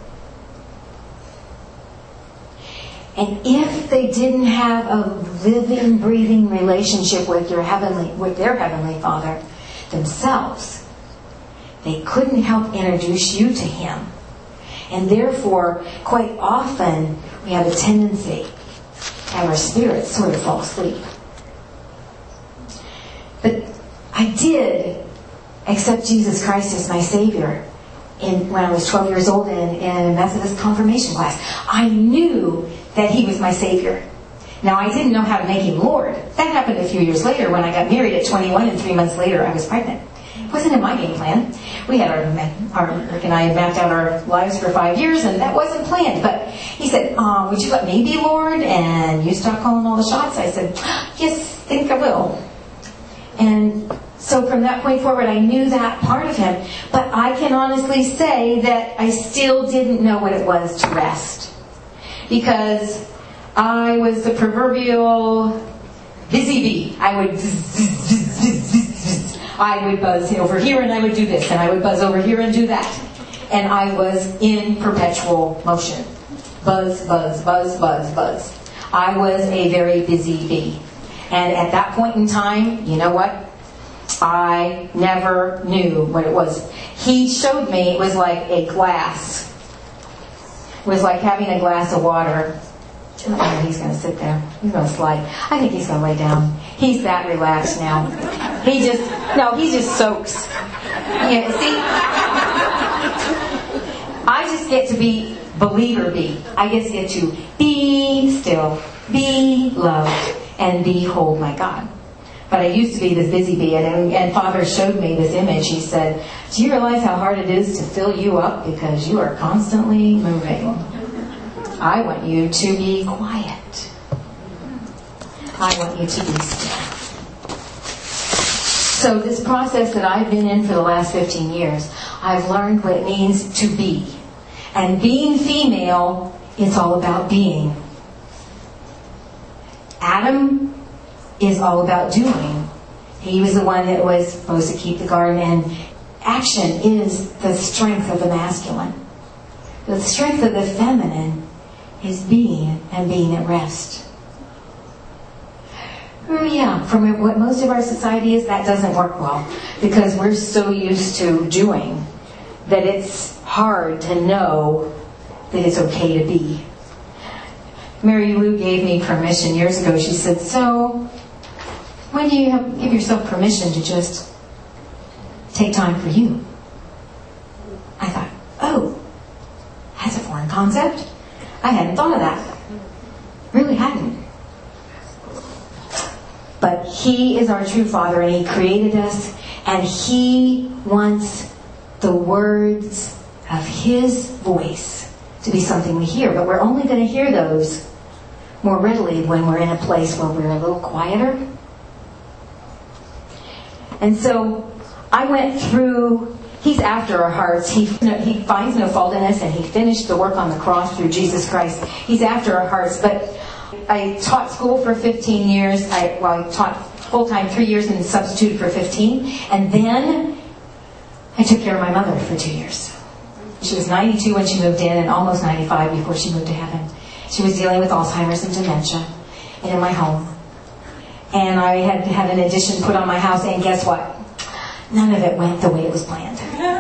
And if they didn't have a living, breathing relationship with your heavenly, with their heavenly Father themselves, they couldn't help introduce you to Him. And therefore, quite often, we have a tendency to have our spirits sort of fall asleep. But I did accept Jesus Christ as my Savior in, when I was twelve years old in, in a Methodist confirmation class. I knew that He was my Savior. Now, I didn't know how to make Him Lord. That happened a few years later when I got married at twenty-one, and three months later I was pregnant. It wasn't in my game plan. We had our, our Rick and I had mapped out our lives for five years, and that wasn't planned. But He said, um, would you let me be Lord and you start calling all the shots? I said, yes, think I will. And so from that point forward, I knew that part of Him. But I can honestly say that I still didn't know what it was to rest. Because I was the proverbial busy bee. I would I would buzz over here and I would do this, and I would buzz over here and do that. And I was in perpetual motion. Buzz, buzz, buzz, buzz, buzz. I was a very busy bee. And at that point in time, you know what? I never knew what it was. He showed me it was like a glass. It was like having a glass of water. Oh, he's going to sit there. He's going to slide. I think he's going to lay down. He's that relaxed now. He just, no, he just soaks. Yeah, see? I just get to be believer be. I just get to be still, be loved, and behold my God. But I used to be this busy bee, and, and Father showed me this image. He said, do you realize how hard it is to fill you up because you are constantly moving? I want you to be quiet. I want you to be still. So this process that I've been in for the last fifteen years, I've learned what it means to be. And being female, it's all about being. Adam is all about doing. He was the one that was supposed to keep the garden, and action is the strength of the masculine. The strength of the feminine is being and being at rest. Oh yeah, from what most of our society is, that doesn't work well because we're so used to doing that it's hard to know that it's okay to be. Mary Lou gave me permission years ago. She said, so when do you have, give yourself permission to just take time for you? I thought, oh, that's a foreign concept. I hadn't thought of that. Really hadn't. But He is our true Father, and He created us, and He wants the words of His voice to be something we hear. But we're only going to hear those more readily when we're in a place where we're a little quieter. And so I went through, He's after our hearts. He, he finds no fault in us, and He finished the work on the cross through Jesus Christ. He's after our hearts. But I taught school for fifteen years. I, well, I taught full-time three years and substituted for fifteen. And then I took care of my mother for two years. She was ninety-two when she moved in and almost ninety-five before she moved to heaven. She was dealing with Alzheimer's and dementia and in my home. And I had had an addition put on my house, and guess what? None of it went the way it was planned.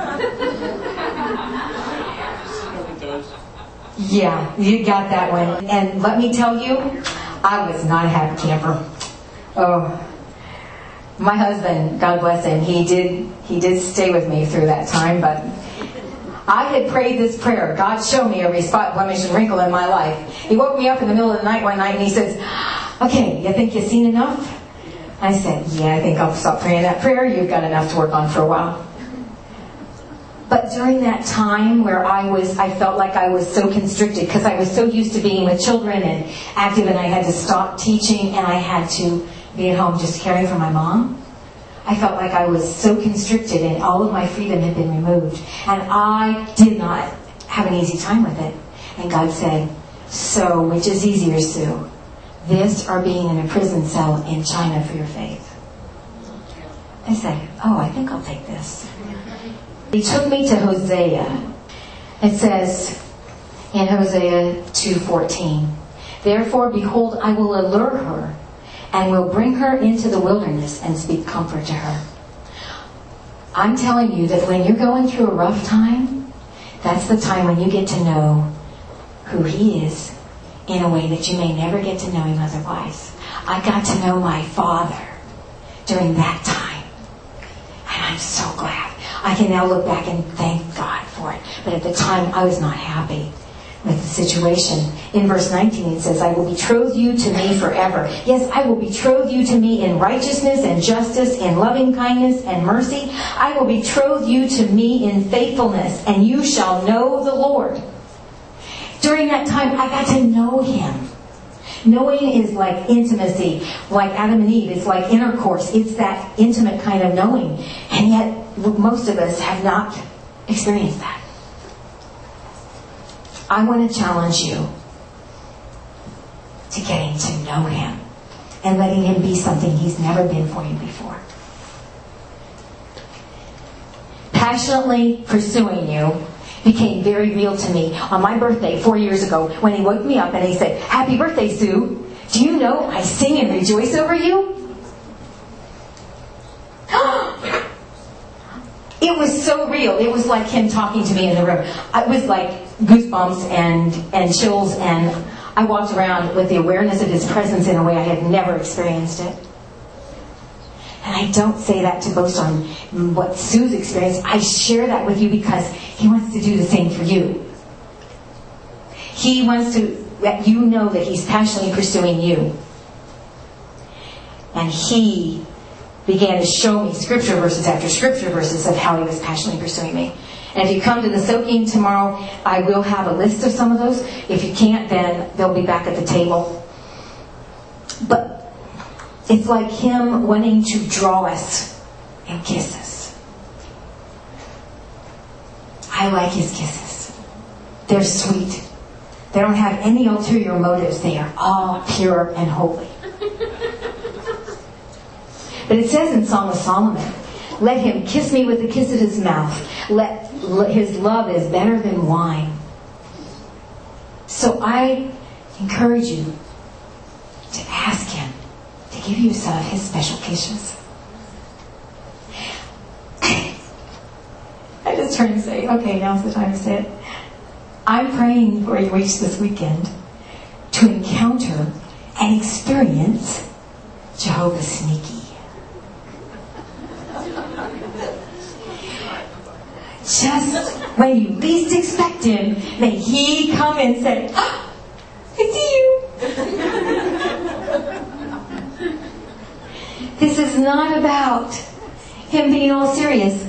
Yeah, you got that one. And let me tell you, I was not a happy camper. Oh, my husband, God bless him, he did he did stay with me through that time, but I had prayed this prayer. God, show me every spot, blemish, and wrinkle in my life. He woke me up in the middle of the night one night and he says, okay, you think you've seen enough? I said, yeah, I think I'll stop praying that prayer. You've got enough to work on for a while. But during that time where I was, I felt like I was so constricted because I was so used to being with children and active, and I had to stop teaching and I had to be at home just caring for my mom. I felt like I was so constricted and all of my freedom had been removed. And I did not have an easy time with it. And God said, so which is easier, Sue? This or being in a prison cell in China for your faith? I said, oh, I think I'll take this. He took me to Hosea. It says in Hosea two fourteen, therefore, behold, I will allure her and will bring her into the wilderness and speak comfort to her. I'm telling you that when you're going through a rough time, that's the time when you get to know who He is in a way that you may never get to know Him otherwise. I got to know my Father during that time. And I'm so glad. I can now look back and thank God for it. But at the time, I was not happy with the situation. In verse nineteen, it says, I will betroth you to me forever. Yes, I will betroth you to me in righteousness and justice, in loving kindness and mercy. I will betroth you to me in faithfulness, and you shall know the Lord. During that time, I got to know Him. Knowing is like intimacy, like Adam and Eve. It's like intercourse. It's that intimate kind of knowing. And yet, most of us have not experienced that. I want to challenge you to getting to know Him and letting Him be something He's never been for you before. Passionately pursuing you became very real to me on my birthday four years ago when He woke me up and He said, happy birthday, Sue. Do you know I sing and rejoice over you? It was so real. It was like Him talking to me in the room. It was like goosebumps and, and chills, and I walked around with the awareness of His presence in a way I had never experienced it. And I don't say that to boast on what Sue's experienced. I share that with you because He wants to do the same for you. He wants to let you know that He's passionately pursuing you. And He began to show me scripture verses after scripture verses of how He was passionately pursuing me. And if you come to the soaking tomorrow, I will have a list of some of those. If you can't, then they'll be back at the table. But it's like Him wanting to draw us and kiss us. I like His kisses. They're sweet. They don't have any ulterior motives. They are all pure and holy. But it says in Song of Solomon, let Him kiss me with the kiss of His mouth. Let, let His love is better than wine. So I encourage you to ask Him to give you some of His special kisses. I just turned to say, okay, now's the time to say it. I'm praying for you each this weekend to encounter and experience Jehovah Sneaky. Just when you least expect Him, may He come and say, oh, I see you. This is not about Him being all serious.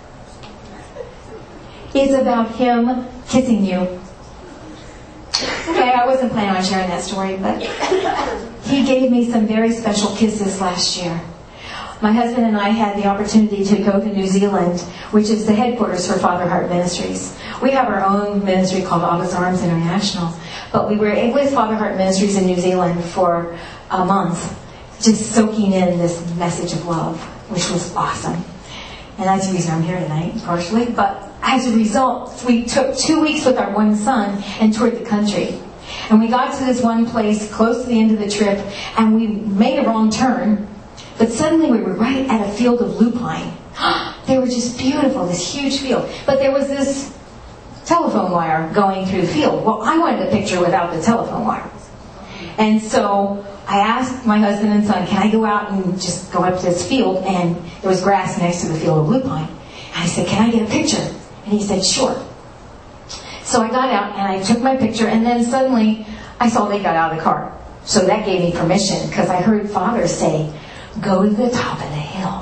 It's about Him kissing you. Okay, I wasn't planning on sharing that story, but He gave me some very special kisses last year. My husband and I had the opportunity to go to New Zealand, which is the headquarters for Father Heart Ministries. We have our own ministry called Abba's Arms International, but we were with Father Heart Ministries in New Zealand for a month, just soaking in this message of love, which was awesome. And that's the reason I'm here tonight, partially. But as a result, we took two weeks with our one son and toured the country. And we got to this one place close to the end of the trip, and we made a wrong turn. But suddenly we were right at a field of lupine. They were just beautiful, this huge field. But there was this telephone wire going through the field. Well, I wanted a picture without the telephone wire. And so I asked my husband and son, can I go out and just go up to this field? And there was grass next to the field of lupine. And I said, can I get a picture? And he said, sure. So I got out and I took my picture, and then suddenly I saw they got out of the car. So that gave me permission, because I heard Father say, go to the top of the hill.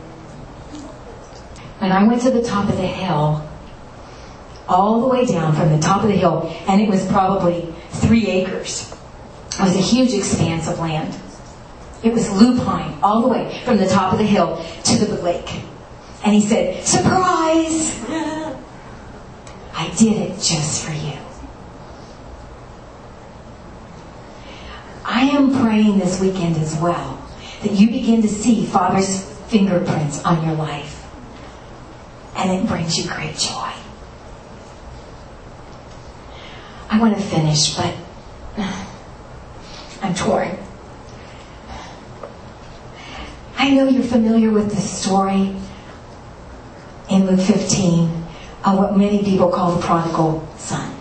When I went to the top of the hill, all the way down from the top of the hill, and it was probably three acres. It was a huge expanse of land. It was lupine all the way from the top of the hill to the lake. And he said, surprise! I did it just for you. I am praying this weekend as well that you begin to see Father's fingerprints on your life. And it brings you great joy. I want to finish, but I'm torn. I know you're familiar with the story in Luke fifteen of what many people call the prodigal son.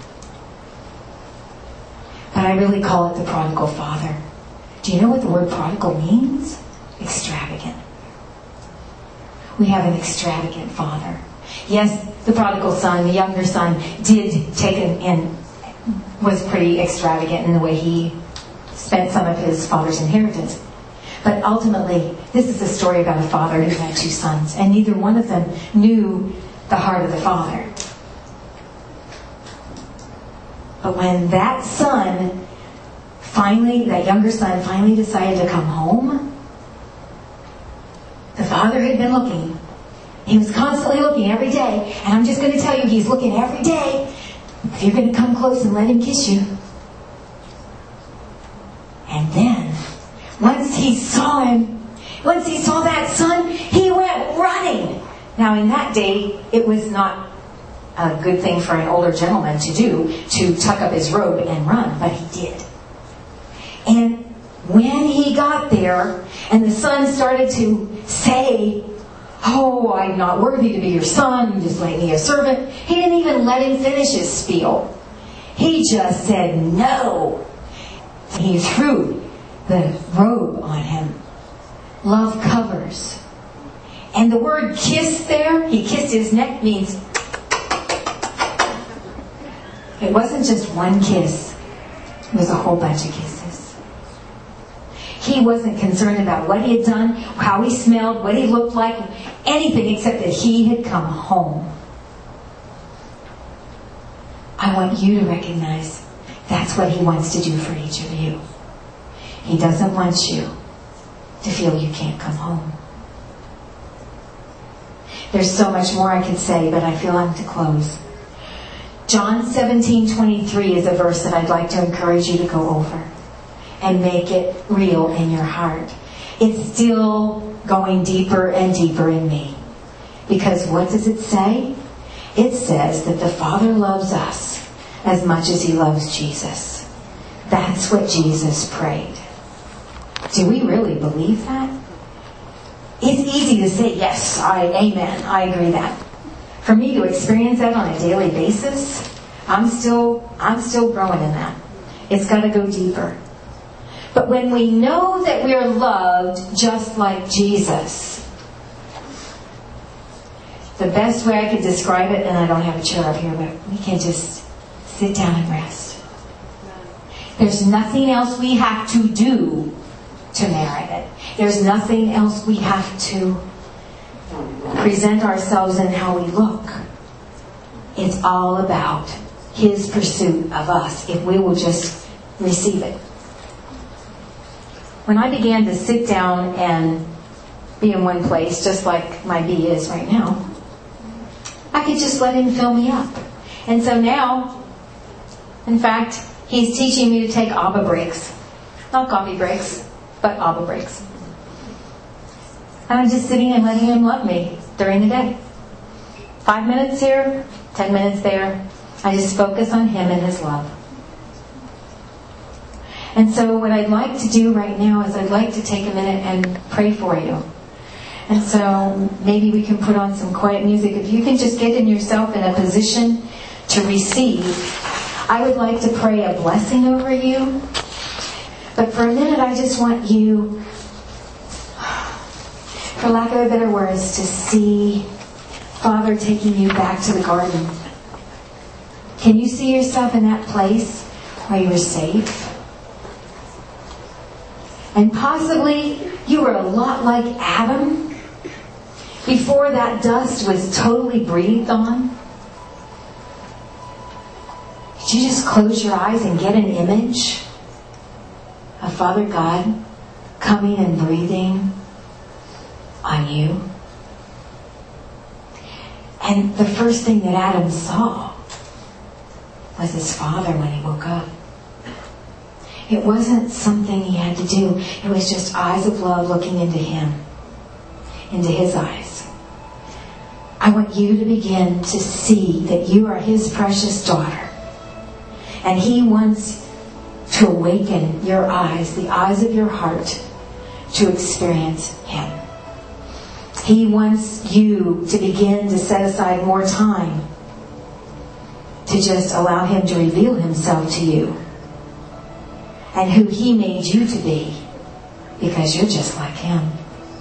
But I really call it the prodigal father. Do you know what the word prodigal means? Extravagant. We have an extravagant father. Yes, the prodigal son, the younger son, did take an, and was pretty extravagant in the way he spent some of his father's inheritance. But ultimately, this is a story about a father who had two sons, and neither one of them knew the heart of the father. But when that son finally, that younger son finally decided to come home, the father had been looking. He was constantly looking every day. And I'm just going to tell you, he's looking every day. If you're going to come close and let him kiss you. And then, once he saw him, once he saw that son, he went running. Now, in that day, it was not a good thing for an older gentleman to do, to tuck up his robe and run, but he did. And when he got there, and the son started to say, oh, I'm not worthy to be your son, you just make me a servant, he didn't even let him finish his spiel. He just said no. He threw the robe on him. Love covers. And the word kiss there, he kissed his neck, means It wasn't just one kiss. It was a whole bunch of kisses. He wasn't concerned about what he had done, how he smelled, what he looked like, anything except that he had come home. I want you to recognize that's what he wants to do for each of you. He doesn't want you to feel you can't come home. There's so much more I could say, but I feel I'm to close. John seventeen twenty-three is a verse that I'd like to encourage you to go over and make it real in your heart. It's still going deeper and deeper in me. Because what does it say? It says that the Father loves us as much as he loves Jesus. That's what Jesus prayed. Do we really believe that? It's easy to say, yes, I, amen, I agree that. For me to experience that on a daily basis, I'm still, I'm still growing in that. It's got to go deeper. But when we know that we are loved just like Jesus, the best way I could describe it, and I don't have a chair up here, but we can just sit down and rest. There's nothing else we have to do to merit it. There's nothing else we have to present ourselves in how we look. It's all about his pursuit of us, if we will just receive it. When I began to sit down and be in one place, just like my bee is right now, I could just let him fill me up. And so now, in fact, he's teaching me to take Abba breaks. Not coffee breaks, but Abba breaks. And I'm just sitting and letting him love me during the day. Five minutes here, ten minutes there. I just focus on him and his love. And so what I'd like to do right now is I'd like to take a minute and pray for you. And so maybe we can put on some quiet music. If you can just get in yourself in a position to receive, I would like to pray a blessing over you. But for a minute, I just want you, for lack of a better words, to see Father taking you back to the garden. Can you see yourself in that place where you were safe? And possibly you were a lot like Adam before that dust was totally breathed on. Could you just close your eyes and get an image of Father God coming and breathing on you? And the first thing that Adam saw was his father when he woke up. It wasn't something he had to do. It was just eyes of love looking into him, into his eyes. I want you to begin to see that you are his precious daughter. And he wants to awaken your eyes, the eyes of your heart, to experience him. He wants you to begin to set aside more time to just allow him to reveal himself to you and who he made you to be, because you're just like him.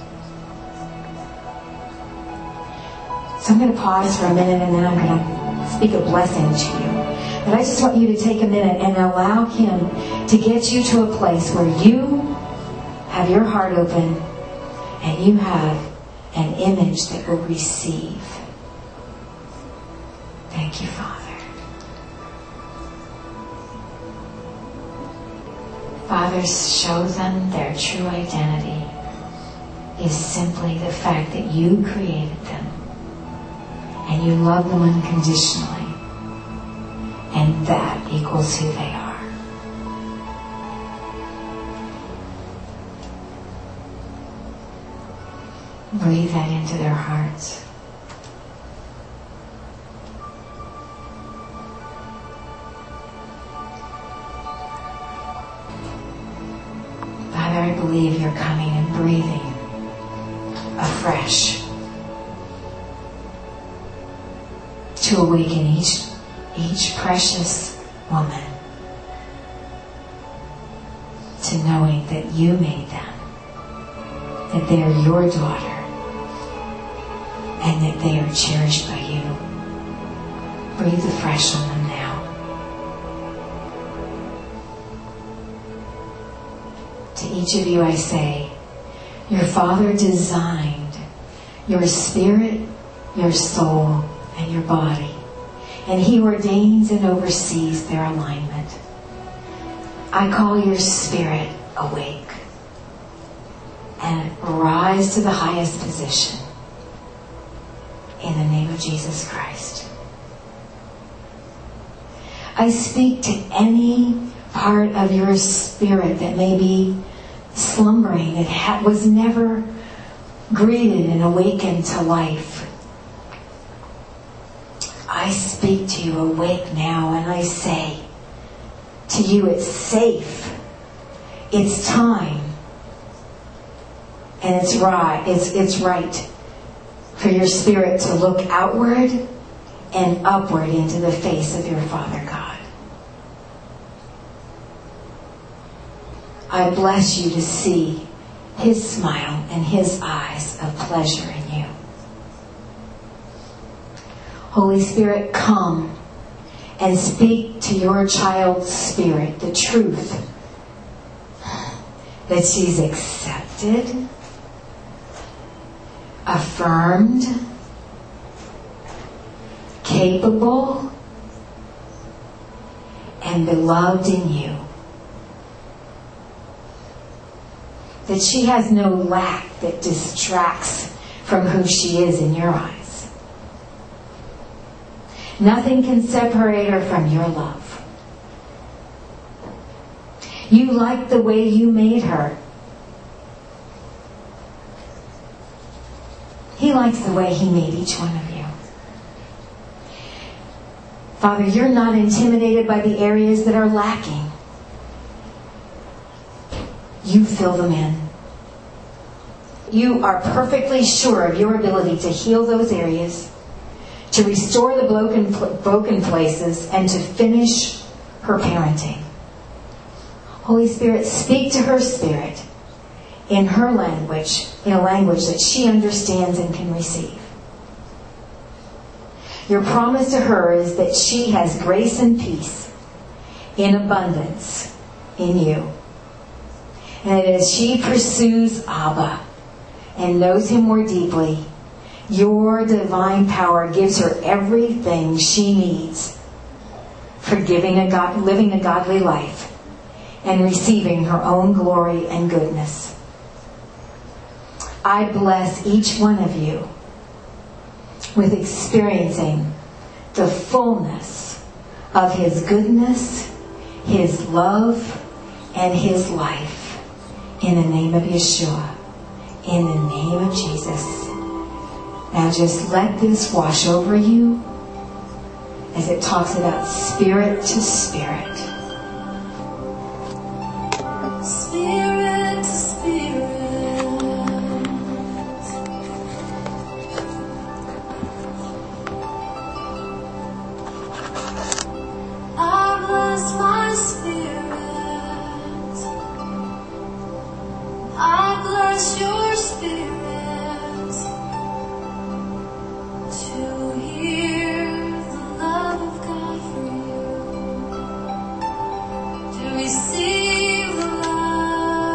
So I'm going to pause for a minute and then I'm going to speak a blessing to you. But I just want you to take a minute and allow him to get you to a place where you have your heart open and you have an image that will receive. Thank you, Father. Fathers, show them their true identity is simply the fact that you created them and you love them unconditionally, and that equals who they are. Breathe that into their hearts. Father, I believe you're coming and breathing afresh to awaken each, each precious woman to knowing that you made them, that they are your daughter, and that they are cherished by you. Breathe afresh on them now. To each of you I say, your Father designed your spirit, your soul, and your body. And He ordains and oversees their alignment. I call your spirit awake and rise to the highest position in the name of Jesus Christ. I speak to any part of your spirit that may be slumbering, that ha- was never greeted and awakened to life. I speak to you, awake now, and I say to you, it's safe, it's time, and it's right, it's, it's right for your spirit to look outward and upward into the face of your Father God. I bless you to see His smile and His eyes of pleasure in you. Holy Spirit, come and speak to your child's spirit the truth that she's accepted, affirmed, capable, and beloved in you. That she has no lack that distracts from who she is in your eyes. Nothing can separate her from your love. You like the way you made her. He likes the way He made each one of you. Father, you're not intimidated by the areas that are lacking. You fill them in. You are perfectly sure of your ability to heal those areas, to restore the broken, broken places, and to finish her parenting. Holy Spirit, speak to her spirit in her language, in a language that she understands and can receive. Your promise to her is that she has grace and peace in abundance in you. And as she pursues Abba and knows Him more deeply, your divine power gives her everything she needs for giving a God, living a godly life and receiving her own glory and goodness. I bless each one of you with experiencing the fullness of His goodness, His love, and His life. In the name of Yeshua. In the name of Jesus. Now just let this wash over you as it talks about spirit to spirit. Spirit to spirit. I bless my spirit. I bless your spirit. To hear the love of God for you. To receive the love.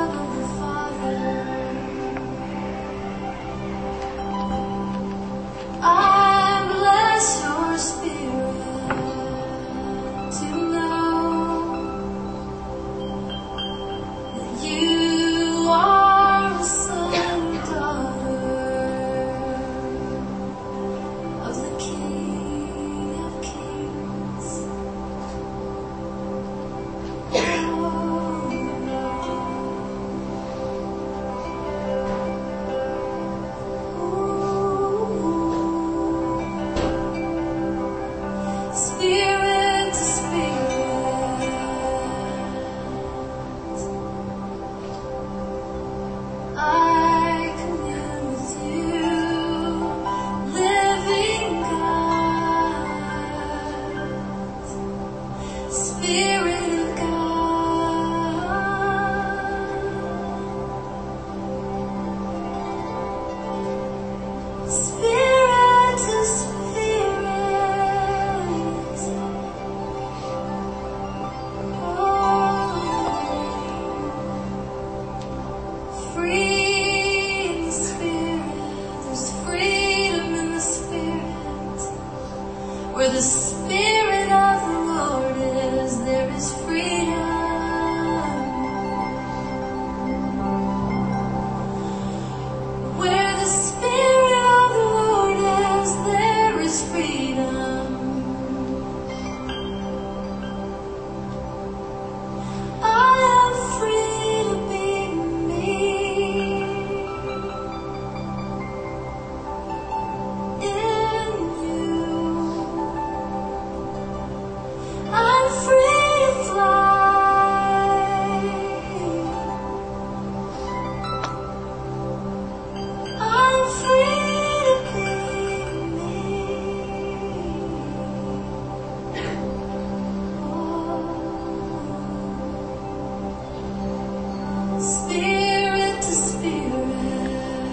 spirit to spirit,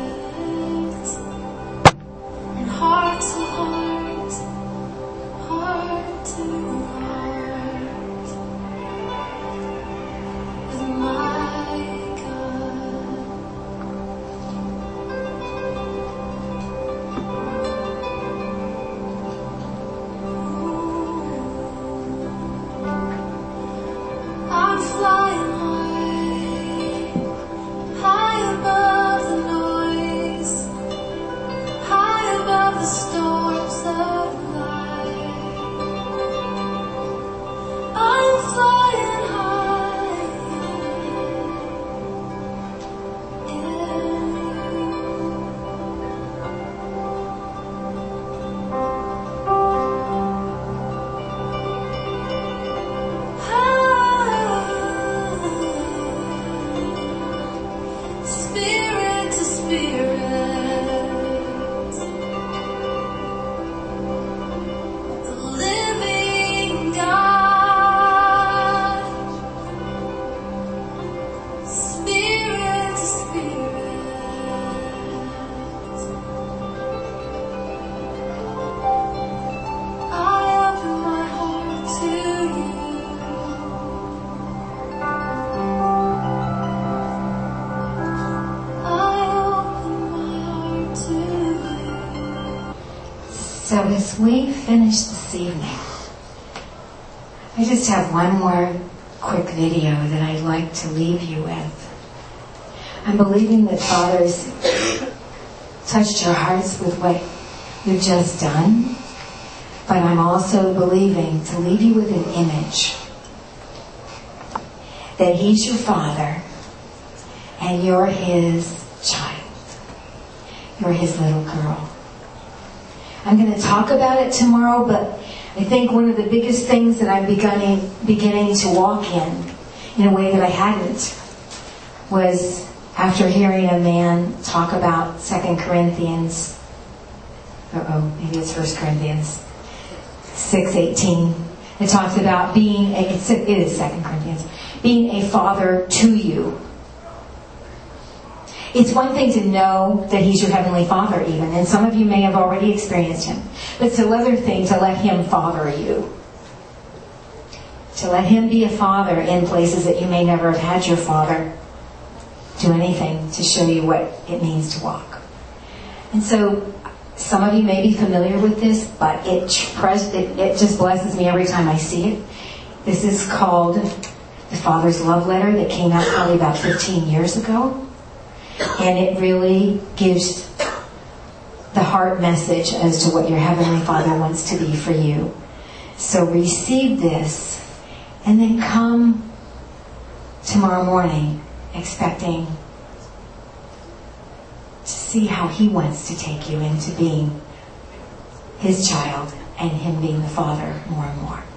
and heart to heart, heart to heart, with my God. I'm flying high, high above the noise, high above the storms of life. I'm flying high in spirit to spirit, the living God, spirit to spirit, I open my heart to you. So as we finish this evening, I just have one more quick video that I'd like to leave you with. I'm believing that Father's touched your hearts with what you've just done, but I'm also believing to leave you with an image that He's your Father and you're His child. You're His little girl. I'm going to talk about it tomorrow, but I think one of the biggest things that I'm beginning, beginning to walk in, in a way that I hadn't, was after hearing a man talk about Second Corinthians, uh-oh, maybe it's First Corinthians six eighteen. It talks about being, a, it's, it is Second Corinthians, being a father to you. It's one thing to know that He's your Heavenly Father even, and some of you may have already experienced Him. But it's another thing to let Him father you. To let Him be a father in places that you may never have had your father do anything to show you what it means to walk. And so, some of you may be familiar with this, but it, it, it just blesses me every time I see it. This is called The Father's Love Letter that came out probably about fifteen years ago. And it really gives the heart message as to what your Heavenly Father wants to be for you. So receive this and then come tomorrow morning expecting to see how He wants to take you into being His child and Him being the Father more and more.